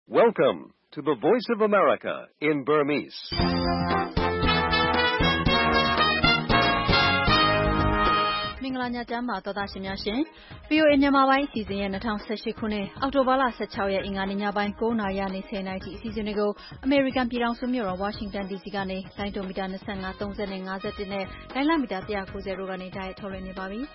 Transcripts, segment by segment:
Welcome to the Voice of America in Burmese. ။မင်္ဂလာညချမ်းပါသောသားရှင်များရှင်။ VOA မြန်မာပိုင်းအစီအစဉ်ရဲ့2018ခုနှစ်အောက်တိုဘာလ16ရက်အင်္ဂါနေ့ညပိုင်း9:00နာရီကနေ10:00နာရီထိအစီအစဉ်တွေကိုအမေရိကန်ပြည်ထောင်စုမြို့တော်ဝါရှင်တန် DC ကနေလိုင်းဒိုမီတာ25 30နဲ့51နဲ့လိုင်းလမီတာ190တို့ကနေတိုက်ရိုက်ထုတ်လွှင့်နေပါပြီ။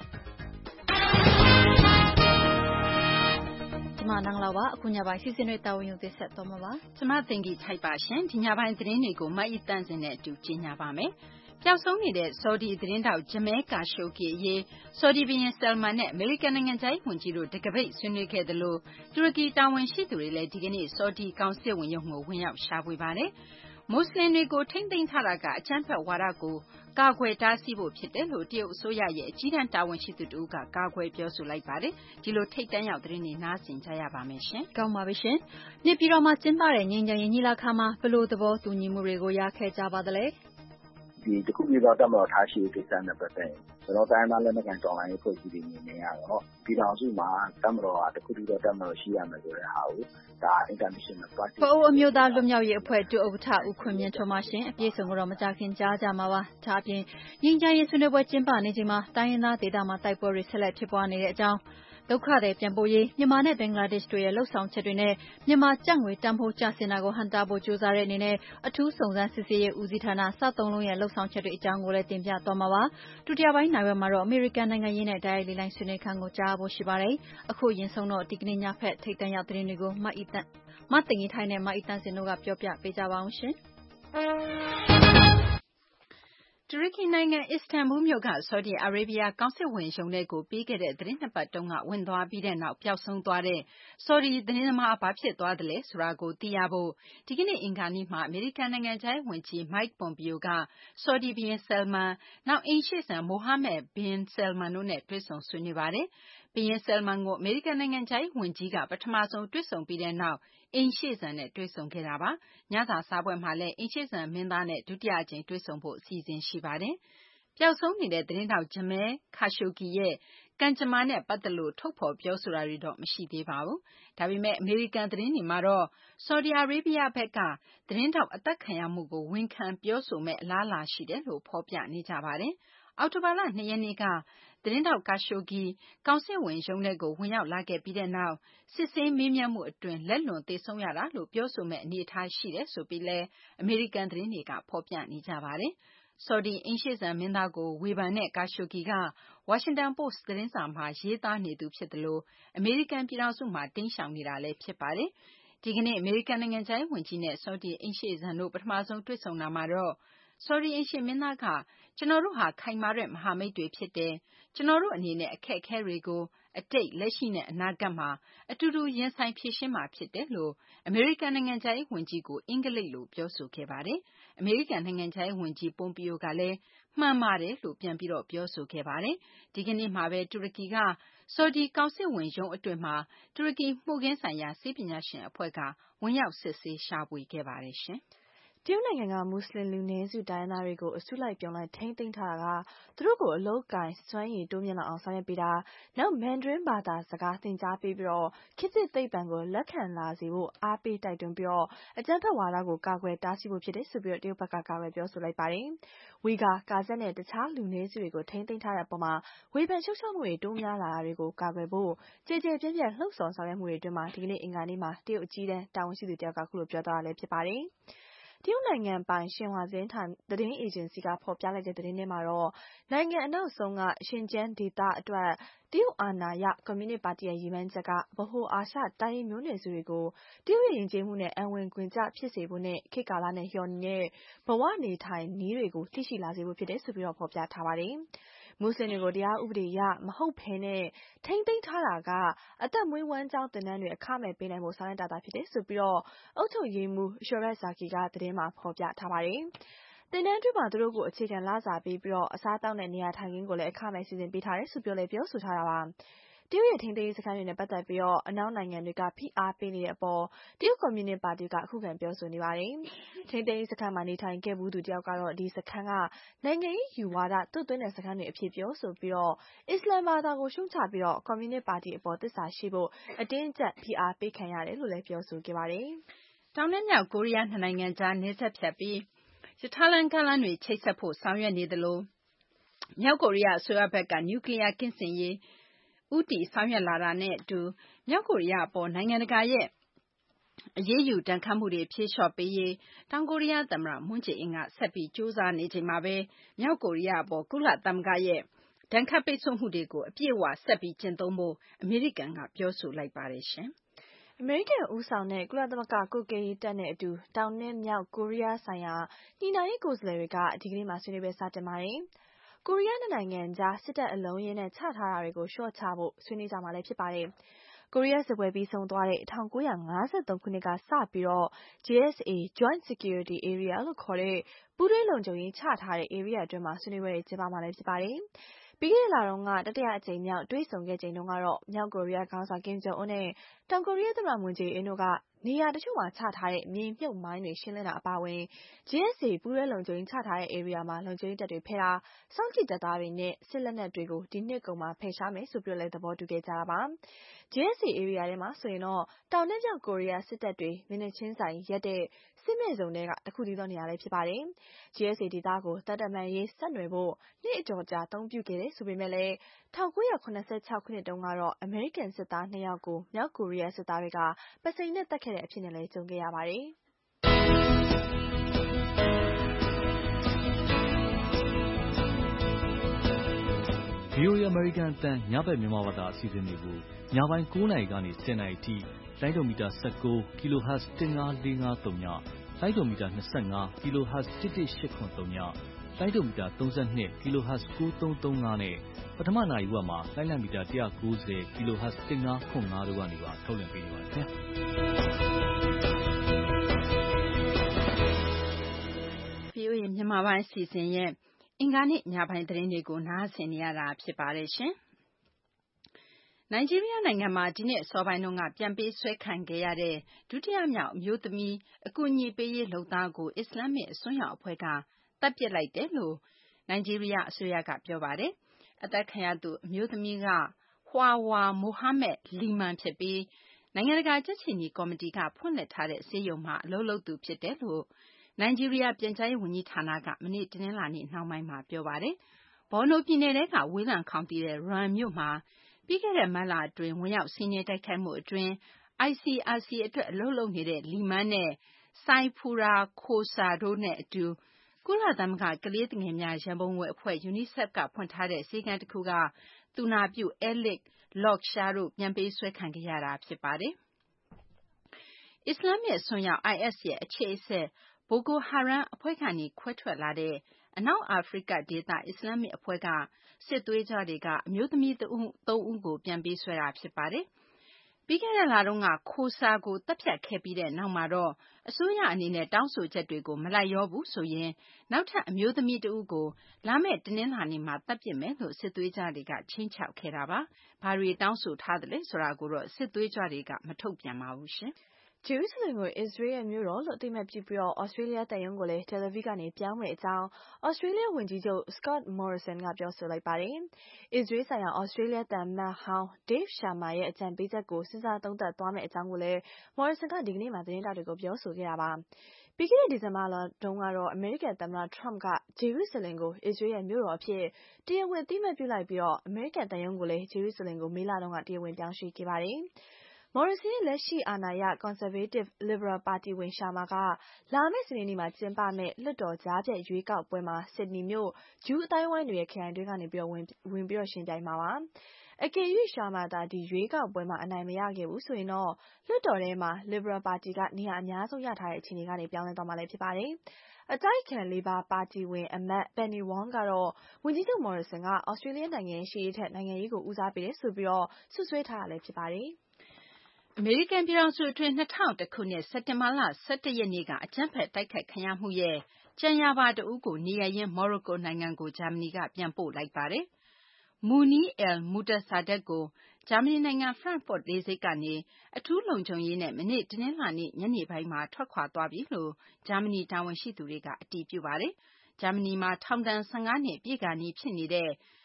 ကျမနန်းလာပါအခုညပိုင်းစီစဉ်တွေတာဝန်ယူသက်ဆက်သွားမှာပါကျမသင်ကြီးထိုက်ပါရှင်ဒီညပိုင်းသတင်းတွေကိုမအီတန့်စင်နဲ့အတူကြီးညာပါမယ်ပျောက်ဆုံးနေတဲ့ဆော်ဒီသတင်းတောက်ဂျမဲကာရှိုဂီအရေးဆော်ဒီဘုရင်ဆယ်လ်မန်နဲ့အမေရိကန်နိုင်ငံသားဝန်ကြီးတို့တကပိတ်ဆွေးနွေးခဲ့တယ်လို့တူရကီတာဝန်ရှိသူတွေလည်းဒီကနေ့ဆော်ဒီကောင်စစ်ဝင်ရုံးကိုဝင်ရောက်ရှာဖွေပါတယ်မွတ်စလင်တွေကိုထိမ့်သိမ်းထားတာကအကြမ်းဖက်ဝါဒကိုကာကွယ်တားဆီးဖို့ဖြစ်တယ်လို့တရုတ်အစိုးရရဲ့အကြီးတန်းတာဝန်ရှိသူတို့ကကာကွယ်ပြောဆိုလိုက်ပါတယ်ဒီလိုထိတ်တန့်ရောက်သတင်းတွေနားဆင်ကြရပါမယ်ရှင်ကောင်းပါပြီရှင်နေပြည်တော်မှာကျင်းပတဲ့ငြိမ်းချမ်းရေးညီလာခံမှာဘလို့သဘောတူညီမှုတွေကိုရခဲ့ကြပါသလဲဒီတခုပြည်တော်တက်မတော်ထားရှိကိစ္စနဲ့ပတ်သက်ကျွန်တော်တိုင်းသားလက်နက်ကိုင်တော်လှန်ရေးဖွဲ့စည်းတွေနေရတော့ပြည်တော်စုမှာတက်မတော်ကတခုပြည်တော်တက်မတော်ရှိရမယ်ဆိုတဲ့ဟာကိုဒါ international party ပအိုးအမျိုးသားလွတ်မြောက်ရေးအဖွဲ့ဒုဥက္ကဋ္ဌဦးခွင့်မြင့်ထွန်းမရှင်အပြည့်စုံကတော့မကြခင်ကြားကြမှာပါဒါအပြင်ငြိမ်းချမ်းရေးဆွေးနွေးပွဲကျင်းပနေချိန်မှာတိုင်းရင်းသားဒေသမှာတိုက်ပွဲတွေဆက်လက်ဖြစ်ပွားနေတဲ့အကြောင်းဒုက္ခသည်ပြန်ပို့ရေးမြန်မာနဲ့ဘင်္ဂလားဒေ့ရှ်တို့ရဲ့လှုပ်ဆောင်ချက်တွေနဲ့မြန်မာကျပ်ငွေတန်ဖိုးကျဆင်းတာကိုဟန့်တားဖို့ကြိုးစားတဲ့အနေနဲ့အထူးစုံစမ်းစစ်ဆေးရေးဦးစီးဌာနစသုံးလုံးရဲ့လှုပ်ဆောင်ချက်တွေအကြောင်းကိုလည်းတင်ပြသွားမှာပါဒုတိယပိုင်းနိုင်ဝက်မှာတော့အမေရိကန်နိုင်ငံရေးနဲ့တိုက်ရိုက်လေးလိုင်းဆွေးနွေးခန်းကိုကြားဖို့ရှိပါတယ်အခုရင်ဆုံးတော့ဒီကနေ့ညဖက်ထိတ်တန့်ရောက်သတင်းတွေကိုမတင်ကြီးထိုင်းနဲ့မအီတန်းစင်တို့ကပြောပြပေးကြပါအောင်ရှင်တူရကီနိုင်ငံအစ္စတန်ဘူလ်မြို့ကဆော်ဒီအာရေဗျကောင်စစ်ဝင်ရုံးထဲကိုပြီးခဲ့တဲ့သီတင်း2ပတ်တုန်းကဝင်သွားပြီးတဲ့နောက်ပျောက်ဆုံးသွားတဲ့ဆော်ဒီသတင်းသမားဘာဖြစ်သွားသလဲဆိုတာကိုသိရဖို့ဒီကနေ့အင်္ဂါနေ့မှာအမေရိကန်နိုင်ငံခြားရေးဝန်ကြီး Mike Pompeo ကဆော်ဒီဘုရင်ဆယ်လ်မန်နောက်အိမ်ရှေ့စံမိုဟာမက်ဘင်ဆယ်လ်မန်တို့နဲ့တွေ့ဆုံဆွေးနွေးပါတယ်ဘုရင်ဆယ်လ်မန်ကိုအမေရိကန်နိုင်ငံခြားရေးဝန်ကြီးကပထမဆုံးတွေ့ဆုံပြီးတဲ့နောက်အိမ်ရှေ့စံနဲ့တွေ့ဆုံခဲ့တာပါညစာစားပွဲမှာလည်းအိမ်ရှေ့စံမင်းသားနဲ့ဒုတိယအကြိမ်တွေ့ဆုံဖို့အစီအစဉ်ရှိပါတယ်ပျောက်ဆုံးနေတဲ့သတင်းတောက်ဂျမဲခါရှိုဂီရဲ့ကံကြမ္မာနဲ့ပတ်သက်လို့ထုတ်ဖော်ပြောဆိုတာတွေတော့မရှိသေးပါဘူးဒါပေမဲ့အမေရိကန်သတင်းတွေမှာတော့ဆော်ဒီအာရေဗျဘက်ကသတင်းတောက်အသက်ခံရမှုကိုဝန်ခံပြောဆိုမဲ့အလားအလာရှိတယ်လို့ဖော်ပြနေကြပါတယ်အောက်တိုဘာလ2ရက်နေ့ကသတင်းတောက်ကာရှိုဂီကောင်စစ်ဝင်ရုံးထဲကိုဝင်ရောက်လာခဲ့ပြီးတဲ့နောက်စစ်ဆေးမေးမြန်းမှုအတွင်းလက်လွန်သေဆုံးရတာလို့ပြောဆိုမဲ့အနေအထားရှိတယ်ဆိုပြီးလဲအမေရိကန်သတင်းတွေကဖော်ပြနေကြပါတယ်ဆော်ဒီအိမ်ရှေ့စံမင်းသားကိုဝေဖန်တဲ့ကာရှိုဂီကဝါရှင်တန်ပို့စ်သတင်းစာမှာရေးသားနေသူဖြစ်တယ်လို့အမေရိကန်ပြည်ထောင်စုမှာတင်းရှောင်နေတာလည်းဖြစ်ပါတယ်ဒီကနေ့အမေရိကန်နိုင်ငံခြားရေးဝန်ကြီးနဲ့ဆော်ဒီအိမ်ရှေ့စံတို့ပထမဆုံးတွေ့ဆုံတာမှာတော့ဆော်ဒီအိမ်ရှေ့မင်းသားကကျွန်တော်တို့ဟာခိုင်မာတဲ့မဟာမိတ်တွေဖြစ်တယ်ကျွန်တော်တို့အနေနဲ့အခက်အခဲတွေကိုအတိတ်လက်ရှိနဲ့အနာဂတ်မှာအတူတူရင်ဆိုင်ဖြေရှင်းမှာဖြစ်တယ်လို့အမေရိကန်နိုင်ငံခြားရေးဝန်ကြီးကိုအင်္ဂလိပ်လိုပြောဆိုခဲ့ပါတယ်အမေရိကန်နိုင်ငံခြားရေးဝန်ကြီးပွန်ပီယိုကလည်းမှန်ပါတယ်လို့ပြန်ပြီးတော့ပြောဆိုခဲ့ပါတယ်ဒီကနေ့မှာပဲတူရကီကဆော်ဒီကောင်စစ်ဝင်ရုံးအတွင်းမှာတူရကီမှုခင်းဆိုင်ရာစီးပညာရှင်အဖွဲ့ကဝင်ရောက်စစ်ဆေးရှာဖွေခဲ့ပါတယ်ရှင်တရုတ်နိုင်ငံကမွတ်စလင်လူနည်းစုတိုင်းရင်းသားတွေကိုအစုလိုက်ပြုံလိုက်ထိန်းသိမ်းထားတာကသူတို့ကိုအလုပ်ကိုင်စွမ်းရည်တိုးမြင့်လာအောင်ဆောင်ရွက်ပေးတာနောက်မန်ဒရင်းဘာသာစကားသင်ကြားပေးပြီးတော့ခေတ်သစ်သိပ္ပံကိုလက်ခံလာစေဖို့အားပေးတိုက်တွန်းပြီးတော့အကြမ်းဖက်ဝါဒကိုကာကွယ်တားဆီးဖို့ဖြစ်တယ်ဆိုပြီးတော့တရုတ်ဘက်ကကာကွယ်ပြောဆိုလိုက်ပါတယ်ဝီဂါကာဇက်နဲ့တခြားလူနည်းစုတွေကိုထိန်းသိမ်းထားတဲ့အပေါ်မှာဝေဖန်ရှုတ်ချမှုတွေတိုးများလာတာတွေကိုကာကွယ်ဖို့ကြေကြေပြန့်ပြန့်လှုံ့ဆော်ဆောင်ရွက်မှုတွေအတွင်းမှာဒီကနေ့အင်္ဂါနေ့မှာတရုတ်အကြီးတန်းတာဝန်ရှိသူတယောက်ကခုလိုပြောသွားတာလည်းဖြစ်ပါတယ်တရုတ်နိုင်ငံပိုင်ရှင်ဟွာသတင်းအေဂျင်စီကဖော်ပြလိုက်တဲ့သတင်းထဲမှာတော့နိုင်ငံအနောက်ဆုံးကရှင်ကျန်းဒေသအတွက်တရုတ်အာဏာရကွန်မြူနစ်ပါတီရဲ့ရည်မှန်းချက်ကဗဟိုအာရှတိုင်းရင်းမျိုးနွယ်စုတွေကိုတရုတ်ရဲ့ယဉ်ကျေးမှုနဲ့အဝင်ခွင်ကျဖြစ်စေဖို့နဲ့ခေတ်ကာလနဲ့လျော်ညီတဲ့ဘဝနေထိုင်နည်းတွေကိုသိရှိလာစေဖို့ဖြစ်တယ်ဆိုပြီးတော့ဖော်ပြထားပါတယ်မွတ်စလင်တွေကိုတရားဥပဒေအရမဟုတ်ဘဲနဲ့ထိန်းသိမ်းထားတာကအသက်မွေးဝမ်းကြောင်းသင်တန်းတွေအခမဲ့ပေးနိုင်ဖို့ဆောင်ရွက်တာဖြစ်တယ်ဆိုပြီးတော့အုပ်ချုပ်ရေးမှူးရှော်ရက်ဇာကီကသတင်းမှာဖော်ပြထားပါတယ်သင်တန်းတွင်းမှာသူတို့ကိုအခြေခံလစာပေးပြီးတော့အစားအသောက်နဲ့နေရာထိုင်ခင်းကိုလည်းအခမဲ့စီစဉ်ပေးထားတယ်ဆိုပြီးလည်းပြောဆိုထားတာပါတရုတ်ရဲ့ထိန်းသိမ်းရေးစခန်းတွေနဲ့ပတ်သက်ပြီးအနောက်နိုင်ငံတွေကဖိအားပေးနေတဲ့အပေါ်တရုတ်ကွန်မြူနစ်ပါတီကအခုခံပြောဆိုနေပါတယ်။ထိန်းသိမ်းရေးစခန်းမှာနေထိုင်ခဲ့ဘူးသူတယောက်ကတော့ဒီစခန်းကနိုင်ငံရေးယူဝါဒသွတ်သွင်းတဲ့စခန်းတွေအဖြစ်ပြောဆိုပြီးအစ္စလာမ်ဘာသာကိုရှုံချပြီးကွန်မြူနစ်ပါတီအပေါ်သစ္စာရှိဖို့အတင်းအကျပ်ဖိအားပေးခံရတယ်လို့လည်းပြောဆိုခဲ့ပါတယ်။တောင်နဲ့မြောက်ကိုရီးယားနှစ်နိုင်ငံကြားနယ်စပ်ဖြတ်ပြီးရထားလမ်းကားလမ်းတွေချိတ်ဆက်ဖို့ဆောင်ရွက်နေသလိုမြောက်ကိုရီးယားအစိုးရဘက်ကနျူကလ িয়ার ကင်းစင်ရေးဦးတည်ဆောင်ရွက်လာတာနဲ့အတူမြောက်ကိုရီးယားအပေါ်နိုင်ငံတကာရဲ့အရေးယူဒဏ်ခတ်မှုတွေဖြေလျှော့ပေးရေးတောင်ကိုရီးယားသမ္မတမွန်းဂျေအင်းကဆက်ပြီးကြိုးစားနေချိန်မှာပဲမြောက်ကိုရီးယားအပေါ်ကုလသမဂ္ဂရဲ့ဒဏ်ခတ်ပိတ်ဆို့မှုတွေကိုအပြည့်အဝဆက်ပြီးကျင့်သုံးဖို့အမေရိကန်ကပြောဆိုလိုက်ပါတယ်ရှင်။အမေရိကန်ဦးဆောင်တဲ့ကုလသမဂ္ဂကွပ်ကဲရေးတပ်နဲ့အတူတောင်နဲ့မြောက်ကိုရီးယားဆိုင်ရာညှိနှိုင်းရေးကိုယ်စားလှယ်တွေကဒီကနေ့မှဆွေးနွေးပွဲစတင်ပါတယ်။ကိုရီးယားနိုင်ငံကြားစစ်တပ်အလုံးရင်းနဲ့ချထားတာတွေကိုလျှော့ချဖို့ဆွေးနွေးကြမှာလည်းဖြစ်ပါတယ်။ကိုရီးယားစစ်ပွဲပြီးဆုံးသွားတဲ့1953ခုနှစ်ကစပြီးJSA Joint Security Area လို့ခေါ်တဲ့ပူးတွဲလုံခြုံရေးချထားတဲ့ area အတွင်းမှာဆွေးနွေးပွဲတွေကျင်းပမှာလည်းဖြစ်ပါတယ်။ပြီးခဲ့တဲ့လတုန်းကတတိယအကြိမ်မြောက်တွေ့ဆုံခဲ့ချိန်တုန်းကတော့မြောက်ကိုရီးယားခေါင်းဆောင်ကင်ဂျုံအွန်းနဲ့တောင်ကိုရီးယားသမ္မတမွန်ဂျေအင်းတို့ကနေရာတချို့မှာချထားတဲ့မြေမြုပ်မိုင်းတွေရှင်းလင်းတာအပါအဝင် JSA ပူးတွဲလုံခြုံရေးချထားတဲ့ area မှာလုံခြုံရေးတပ်တွေဖယ်တာစောင့်ကြည့်တပ်သားတွေနဲ့စစ်လက်နက်တွေကိုဒီနှစ်ကုန်မှာဖယ်ရှားမယ်ဆိုပြီးလည်းသဘောတူခဲ့ကြတာပါ။ JSA area ထဲမှာဆိုရင်တောင်နဲ့မြောက်ကိုရီးယားစစ်တပ်တွေမျက်နှာချင်းဆိုင်ရပ်တဲ့စစ်မဲ့ဇုံတွေကတခုတည်းသောနေရာလည်းဖြစ်ပါတယ်။ JSA ဒေသကိုတပ်တမန်ရေးဆက်နွယ်ဖို့နှစ်အတော်ကြာအသုံးပြုခဲ့တယ်ဆိုပေမဲ့လည်း1986ခုနှစ်တုန်းကတော့အမေရိကန်စစ်သား2ယောက်ကိုမြောက်ကိုရီးယားစစ်သားတွေကပစိန်နဲ့တပ်ခဲ့တဲ့အဖြစ်နဲ့လည်းကြုံခဲ့ရပါတယ်။ VOA American အသံညဘက်မြန်မာဘာသာအစီအစဉ်တွေကိုညပိုင်း9:00 နာရီကနေ10:00 နာရီအထိလိုင်းဒိုမီတာ19 kHz 15453ညလိုင်းဒိုမီတာ25 kHz 11883ညလိုင်းဒိုမီတာ32 kHz 9335နဲ့ပထမနာရီဝက်မှာလိုင်းလံမီတာ190 kHz 1505တို့ကနေပါထုတ်လွှင့်ပေးနေပါတယ်ခင်ဗျာ။ VOA မြန်မာပိုင်းအစီအစဉ်ရဲ့အင်္ဂါနေ့ညပိုင်းသတင်းတွေကိုနားဆင်နေရတာဖြစ်ပါတယ်ရှင်။နိုင်ဂျီးရီးယားနိုင်ငံမှာဒီနှစ်အစောပိုင်းတုန်းကပြန်ပေးဆွဲခံခဲ့ရတဲ့ဒုတိယမြောက်အမျိုးသမီးအကူအညီပေးရေးလုပ်သားကိုအစ္စလာမ္မစ်အစွန်းရောက်အဖွဲ့ကသတ်ပစ်လိုက်တယ်လို့နိုင်ဂျီးရီးယားအစိုးရကပြောပါတယ်။အသတ်ခံရသူအမျိုးသမီးကHawwa Mohammed Liman ဖြစ်ပြီးနိုင်ငံတကာကြက်ခြေနီကော်မတီကဖွင့်လှစ်ထားတဲ့ဆေးရုံမှာအလုပ်လုပ်သူဖြစ်တယ်လို့နိုင်ဂျီးရီးယားပြန်ကြားရေးဝန်ကြီးဌာနကမနေ့တနင်္လာနေ့နှောင်းပိုင်းမှာပြောပါတယ်။ဘော်နိုပြည်နယ်ထဲကဝေးလံခေါင်သီတဲ့ Rang မြို့မှာပြီးခဲ့တဲ့မတ်လအတွင်းဝင်ရောက်စီးနင်းတိုက်ခိုက်မှုအတွင်း ICRC အတွက်အလုပ်လုပ်နေတဲ့ Liman နဲ့ Saifullah Khosa တို့နဲ့အတူကုလသမဂ္ဂကလေးသူငယ်များရန်ပုံငွေအဖွဲ့ UNICEF ကဖွင့်ထားတဲ့ဆေးခန်းတခုကသူနာပြု Alik Loksha တို့ပြန်ပေးဆွဲခံခဲ့ရတာဖြစ်ပါတယ်။အစ္စလာမ္မစ်အစွန်းရောက် IS ရဲ့အခြေအဆက် Boko Haram အဖွဲ့ကနေခွဲထွက်လာတဲ့အနောက်အာဖရိကဒေသအစ္စလာမ္မစ်အဖွဲ့ကစစ်သွေးကြွတွေကအမျိုးသမီး3ဦးကိုပြန်ပေးဆွဲတာဖြစ်ပါတယ်။ပြီးခဲ့တဲ့လတုန်းကKhosaကိုသတ်ဖြတ်ခဲ့ပြီးတဲ့နောက်မှာတော့အစိုးရအနေနဲ့တောင်းဆိုချက်တွေကိုမလိုက်လျောဘူးဆိုရင်နောက်ထပ်အမျိုးသမီးတဦးကိုလာမယ့်တနင်္လာနေ့မှာသတ်ပစ်မယ်လို့စစ်သွေးကြွတွေကခြိမ်းခြောက်ခဲ့တာပါ။ဘာတွေတောင်းဆိုထားသလဲဆိုတာကိုတော့စစ်သွေးကြွတွေကမထုတ်ပြန်ပါဘူးရှင်။ဂျေရုဆလင်ကိုအစ္စရေးရဲ့မြို့တော်လို့အသိအမှတ်ပြုပြီးဩစတြေးလျသံရုံးကိုလည်းတယ်လီဗစ်ကနေပြောင်းမယ့်အကြောင်းဩစတြေးလျဝန်ကြီးချုပ် Scott Morrison ကပြောဆိုလိုက်ပါတယ်။အစ္စရေးဆိုင်ရာဩစတြေးလျသံအမတ်ဟောင်း Dave Sharma ရဲ့အကြံပေးချက်ကိုစဉ်းစားသုံးသပ်သွားမယ့်အကြောင်းကိုလည်း Morrison ကဒီကနေ့မှသတင်းထောက်တွေကိုပြောဆိုခဲ့တာပါ။ပြီးခဲ့တဲ့ဒီဇင်ဘာလတုန်းကတော့အမေရိကန်သမ္မတ Trump ကဂျေရုဆလင်ကိုအစ္စရေးရဲ့မြို့တော်အဖြစ်တရားဝင်အသိအမှတ်ပြုလိုက်ပြီးအမေရိကန်သံရုံးကိုလည်းဂျေရုဆလင်ကိုမေလတုန်းကတရားဝင်ပြောင်းရွှေ့ခဲ့ပါတယ်။ Morrison ရဲ့လက်ရှိအာဏာရ Conservative Liberal ပါတီဝင် Sharma ကလာမယ့်စနေနေ့မှာကျင်းပမယ့်လွှတ်တော်ကြားဖြတ်ရွေးကောက်ပွဲမှာ Sydney မြို့ဂျူးအသိုင်းအဝိုင်းတွေရဲ့ခရိုင်တွင်းကနေဝင်ပြီးယှဉ်ပြိုင်မှာပါ။အကယ်၍ Sharma သာဒီရွေးကောက်ပွဲမှာအနိုင်မရခဲ့ဘူးဆိုရင်တော့လွှတ်တော်ထဲမှာ Liberal ပါတီကနေရာအများဆုံးရထားတဲ့အခြေအနေကနေပြောင်းလဲသွားမှာလည်းဖြစ်ပါတယ်။အတိုက်အခံ Labor ပါတီဝင်အမတ် Penny Wong ကတော့ဝန်ကြီးချုပ် Morrison ကဩစတြေးလျနိုင်ငံရေးရှေ့ရေးထက်နိုင်ငံရေးကိုဦးစားပေးတယ်ဆိုပြီးစွပ်စွဲထားတာလည်းဖြစ်ပါတယ်။အမေရိကန်ပြည်ထောင်စုအတွင်း2001ခုနှစ်စက်တင်ဘာလ17ရက်နေ့ကအကြမ်းဖက်တိုက်ခိုက်ခံရမှုရဲ့ကြံရာပါတဦးကိုနေရပ်ရင်းမော်ရိုကိုနိုင်ငံကိုဂျာမနီကပြန်ပို့လိုက်ပါတယ်။ Muni al-Mutassaddeq ကိုဂျာမနီနိုင်ငံ Frankfurt လေဆိပ်ကနေအထူးလုံခြုံရေးနဲ့မနေ့တနင်္လာနေ့ညနေပိုင်းမှာထွက်ခွာသွားပြီလို့ဂျာမနီတာဝန်ရှိသူတွေကအတည်ပြုပါတယ်။ဂျာမနီမှာထောင်ဒဏ်15နှစ်ပြည့်ခါနီးဖြစ်နေတဲ့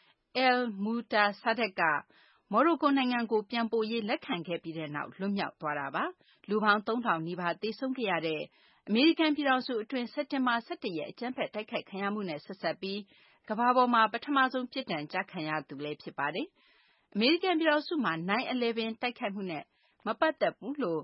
al-Mutassaddeq ကမော်ရိုကိုနိုင်ငံကိုပြန်ပို့ရေးလက်ခံခဲ့ပြီးတဲ့နောက်လွတ်မြောက်သွားတာပါ။လူပေါင်း 3000 နီးပါးသေဆုံးခဲ့ရတဲ့အမေရိကန်ပြည်ထောင်စုအတွင်းစက်တင်ဘာ 17 ရက်အကြမ်းဖက်တိုက်ခိုက်ခံရမှုနဲ့ဆက်စပ်ပြီးကမ္ဘာပေါ်မှာပထမဆုံးပြစ်ဒဏ်ကျခံရသူလည်းဖြစ်ပါတယ်။အမေရိကန်ပြည်ထောင်စုမှာ 9/11 တိုက်ခိုက်မှုနဲ့မပတ်သက်ဘူးလို့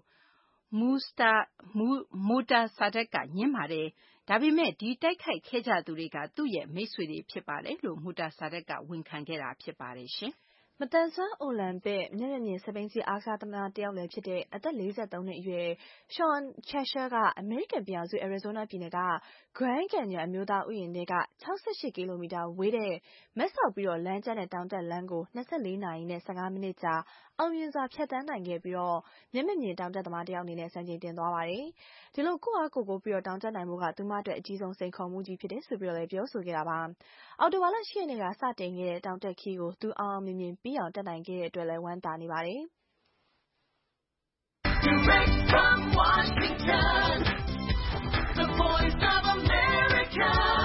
Mutassaddeq ကငြင်းပါတယ်။ဒါပေမဲ့ဒီတိုက်ခိုက်ခဲ့ကြသူတွေကသူ့ရဲ့မိတ်ဆွေတွေဖြစ်ပါတယ်လို့Mutassaddeq ကဝန်ခံခဲ့တာဖြစ်ပါတယ်ရှင်။မသန်စွမ်းအိုလံပစ်မျက်နှာပြင်စက်ဘီးစီးအားကစားသမားတယောက်လည်းဖြစ်တဲ့အသက်43နှစ်အရွယ် Sean Cheshire ကအမေရိကန်ပြည်ထောင်စု Arizona ပြည်နယ်က Grand Canyon အမျိုးသားဥယျာဉ်ထဲက68ကီလိုမီတာဝေးတဲ့မတ်စောက်ပြီးလမ်းကျတဲ့တောင်တက်လမ်းကို24နာရီနဲ့15မိနစ်ကြာအောင်မြင်စွာဖြတ်တန်းနိုင်ခဲ့ပြီးမျက်မမြင်တောင်တက်သမားတယောက်အနေနဲ့စံချိန်တင်သွားပါတယ်။ဒီလိုကိုယ့်အားကိုယ်ပြီးတောင်တက်နိုင်မှုကသူမအတွက်အကြီးဆုံးစိန်ခေါ်မှုကြီးဖြစ်တယ်ဆိုပြီးလည်းပြောဆိုခဲ့တာပါ။အော်တိုဘာလ10ရက်နေ့ကစတင်ခဲ့တဲ့တောင်တက်ခီးကိုသူအောင်အောင်မြင်မြင်ပြီးအောင်တက်နိုင်ခဲ့တဲ့အတွက်လည်းဝမ်းသာနေပါတယ်။ Direct from Washington, the voice of America,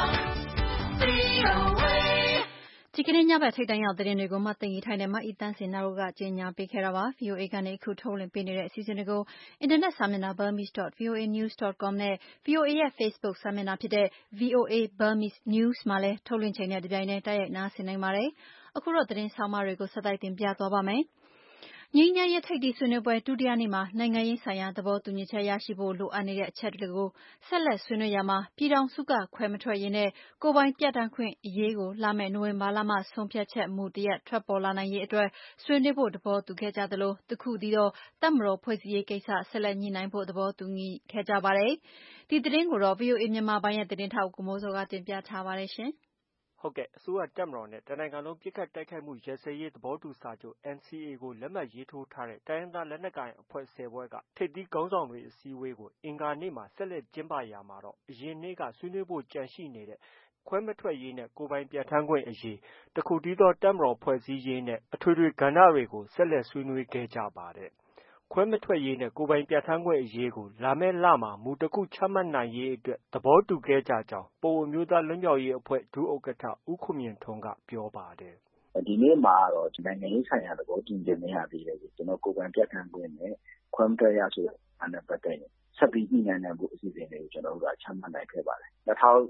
VOA ဒီကနေ့ညဘက်ထိပ်တန်းရောက်သတင်းတွေကိုမသိင်္ဂီထိုင်နဲ့မအီတန်းစင်နာတို့ကကြီးညာပေးခဲ့တာပါ VOA ကနေအခုထုတ်လွှင့်ပေးနေတဲ့အစီအစဉ်တွေကိုအင်တာနက်စာမျက်နှာ burmese.voanews.com နဲ့ VOA ရဲ့ Facebook စာမျက်နှာဖြစ်တဲ့ VOA Burmese News မှာလည်းထုတ်လွှင့်ချိန်နဲ့တပြိုင်တည်းတိုက်ရိုက်နားဆင်နိုင်ပါတယ်။အခုတော့သတင်းဆောင်မတွေကိုဆက်တိုက်တင်ပြသွားပါမယ်။ငြိမ်းချမ်းရေးထိပ်သီးဆွေးနွေးပွဲဒုတိယနေ့မှာနိုင်ငံရေးဆိုင်ရာသဘောတူညီချက်ရရှိဖို့လိုအပ်နေတဲ့အချက်တွေကိုဆက်လက်ဆွေးနွေးရာမှာပြည်ထောင်စုကခွဲမထွက်ရေးနဲ့ကိုယ်ပိုင်ပြဌာန်းခွင့်အရေးကိုလာမယ့်နိုဝင်ဘာလမှဆုံးဖြတ်ချက်မူတရပ်ထွက်ပေါ်လာနိုင်ရေးအတွက်ဆွေးနွေးဖို့သဘောတူခဲ့ကြသလိုတခုတည်းသောတပ်မတော်ဖွဲ့စည်းရေးကိစ္စဆက်လက်ညှိနှိုင်းဖို့သဘောတူညီခဲ့ကြပါတယ်။ဒီသတင်းကိုတော့ VOA မြန်မာပိုင်းရဲ့သတင်းထောက်ကိုမိုးစောကတင်ပြထားပါတယ်ရှင်။ဟုတ်ကဲ့အစိုးရတပ်မတော်နဲ့တနိုင်ငံလုံးပစ်ခတ်တိုက်ခိုက်မှုရပ်စဲရေးသဘောတူစာချုပ် NCA ကိုလက်မှတ်ရေးထိုးထားတဲ့တိုင်းရင်းသားလက်နက်ကိုင်အဖွဲ့10ဖွဲ့ကထိပ်သီးခေါင်းဆောင်တွေအစည်းအဝေးကိုအင်္ဂါနေ့မှာဆက်လက်ကျင်းပရာမှာတော့အရင်နေ့ကဆွေးနွေးဖို့ကြံရှိနေတဲ့ခွဲမထွက်ရေးနဲ့ကိုယ်ပိုင်ပြဌာန်းခွင့်အရေးတခုတည်းသောတပ်မတော်ဖွဲ့စည်းရေးနဲ့အထွေထွေကဏ္ဍတွေကိုဆက်လက်ဆွေးနွေးခဲ့ကြပါတယ်။ခွဲမထွက်ရေးနဲ့ကိုယ်ပိုင်ပြဌာန်းခွင့်အရေးကိုလာမယ့်လမှာမူတစ်ခုချမှတ်နိုင်ရေးအတွက်သဘောတူခဲ့ကြကြောင်းပအိုဝ်းအမျိုးသားလွတ်မြောက်ရေးအဖွဲ့ဒုဥက္ကဋ္ဌဦးခွန်မြင့်ထွန်းကပြောပါတယ်။ဒီနေ့မှာတော့နိုင်ငံရေးဆိုင်ရာသဘောတူညီချက်မရသေးတဲ့ကျွန်တော်ကိုယ်ပိုင်ပြဌာန်းခွင့်နဲ့ခွဲမထွက်ရဆိုတဲ့အနဲ့ပတ်သက်ရင်ဆက်ပြီးညှိနှိုင်းနိုင်ဖို့အစီအစဉ်တွေကိုကျွန်တော်တို့ကချမှတ်နိုင်ခဲ့ပါတယ်။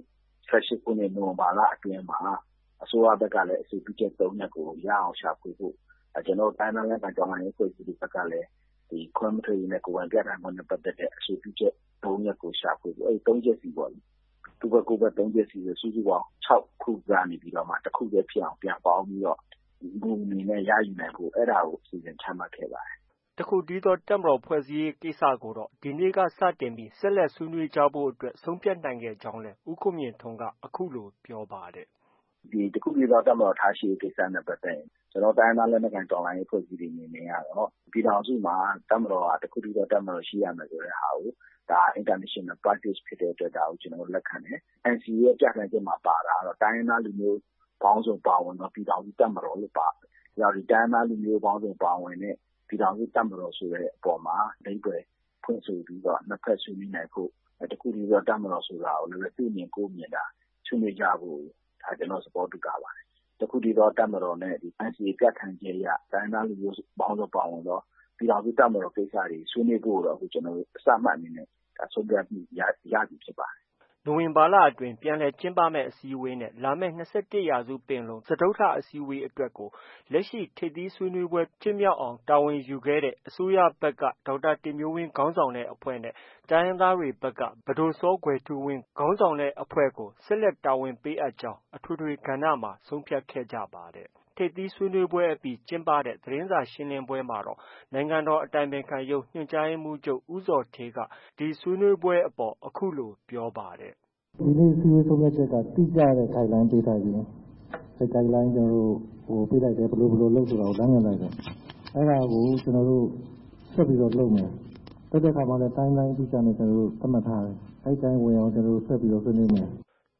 2018ခုနှစ်နိုဝင်ဘာလအတွင်းမှာအစိုးရဘက်ကလည်းအစီအစဉ်3ရပ်ကိုရအောင်ရှာဖွေဖို့ကျွန်တော်တိုင်းနယ်ကကြောင်းရေးဖွဲ့စည်းတဲ့ဘက်ကလည်းဒီခွဲမထွက်ရေးနဲ့ကိုယ်ပိုင်ပြဌာန်းခွင့်နဲ့ပတ်သက်တဲ့အစီအစဉ်3ရပ်ကိုရှာဖွေဖို့3ချက်စီပေါ့။သူဘက်ကိုယ်ဘက်3ချက်စီဆိုစုစုပေါင်း6ခုကနေပြီးတော့မှတစ်ခုတည်းဖြစ်အောင်ပြန်ပေါင်းပြီးတော့ဒီအနေနဲ့ရယူနိုင်ဖို့အဲ့ဒါကိုအစီအစဉ်ချမှတ်ခဲ့ပါတယ်။တခုတည်းသောတပ်မတော်ဖွဲ့စည်းရေးကိစ္စကိုတော့ဒီနေ့ကစတင်ပြီးဆက်လက်ဆွေးနွေးကြဖို့အတွက်ဆုံးဖြတ်နိုင်ခဲ့ကြောင်းလည်းဦးခွန်မြင့်ထွန်းကအခုလိုပြောပါတယ်။ဒီတခုတည်းသောတပ်မတော်ထားရှိရေးကိစ္စနဲ့ပတ်သက်ရင်ကျွန်တော်တိုင်းသားလက်နက်ကိုင်တော်လှန်ရေးဖွဲ့စည်းတွေနေရတော့ပြည်ထောင်စုမှာတပ်မတော်ကတခုတည်းသောတပ်မတော်ရှိရမယ်ဆိုတဲ့ဟာကိုဒါ international practice ဖြစ်တဲ့အတွက်ဒါကိုကျွန်တော်လက်ခံတယ်။ NCA ရဲ့ပြဌာန်းချက်မှာပါတာတော့တိုင်းသားလူမျိုးပေါင်းစုံပါဝင်တော့ပြည်ထောင်စုတပ်မတော်လို့ပါတယ်။ဒါဒီတိုင်းသားလူမျိုးပေါင်းစုံပါဝင်တဲ့ပြည်ထောင်စုတပ်မတော်ဆိုတဲ့အပေါ်မှာဒိတ်တွေဖွင့်ဆိုပြီးတော့နှစ်ဖက်ဆွေးနွေးနိုင်ဖို့တခုတည်းသောတပ်မတော်ဆိုတာကိုလည်းသူ့မြင်ကိုယ်မြင်တာဆွေးနွေးကြဖို့ဒါကျွန်တော်သဘောတူကြပါတယ်။တခုတည်းသောတပ်မတော်နဲ့ဒီ NCA ပြဌာန်းချက်အရတိုင်းသားလူမျိုးပေါင်းစုံပါဝင်တော့ပြည်ထောင်စုတပ်မတော်ကိစ္စတွေဆွေးနွေးဖို့တော့အခုကျွန်တော်အစမှတ်အနေနဲ့ဆုံးဖြတ်ပြီးရပြီဖြစ်ပါတယ်။နိုဝင်ဘာလအတွင်းပြန်လည်ကျင်းပမယ့်အစည်းအဝေးနဲ့လာမယ့်21ရာစုပင်လုံစတုတ္ထအစည်းအဝေးအတွက်ကိုလက်ရှိထိပ်သီးဆွေးနွေးပွဲဖြစ်မြောက်အောင်တာဝန်ယူခဲ့တဲ့အစိုးရဘက်ကဒေါက်တာတင်မျိုးဝင်းခေါင်းဆောင်တဲ့အဖွဲ့နဲ့တိုင်းရင်းသားတွေဘက်ကပဒိုစောကွယ်ထူးဝင်းခေါင်းဆောင်တဲ့အဖွဲ့ကိုဆက်လက်တာဝန်ပေးအပ်ကြောင်းအထွေထွေကဏ္ဍမှာဆုံးဖြတ်ခဲ့ကြပါတယ်။ထိပ်သီးဆွေးနွေးပွဲအပြီးကျင်းပတဲ့သတင်းစာရှင်းလင်းပွဲမှာတော့နိုင်ငံတော်အတိုင်ပင်ခံရုံးညွှန်ကြားရေးမှူးချုပ်ဦးဇော်ဌေးကဒီဆွေးနွေးပွဲအပေါ်အခုလိုပြောပါတယ်။ဒီနေ့ဆွေးနွေးဆုံးဖြတ်ချက်ကတိကျတဲ့ guideline ပေးထားပြီး။ဒီ guideline ကျွန်တော်တို့ပေးလိုက်တယ်ဘယ်လိုလုပ်ဆိုတာကိုလမ်းညွှန်လိုက်တယ်။အဲ့ဒါကိုကျွန်တော်တို့ဆက်ပြီးတော့လုပ်မယ်။တက်တဲ့ခါမှာလည်း timeline တိကျနဲ့ကျွန်တော်တို့သတ်မှတ်ထားတယ်။အဲ့တိုင်းဝင်အောင်ကျွန်တော်တို့ဆက်ပြီးတော့ဆွေးနွေးမယ်။တ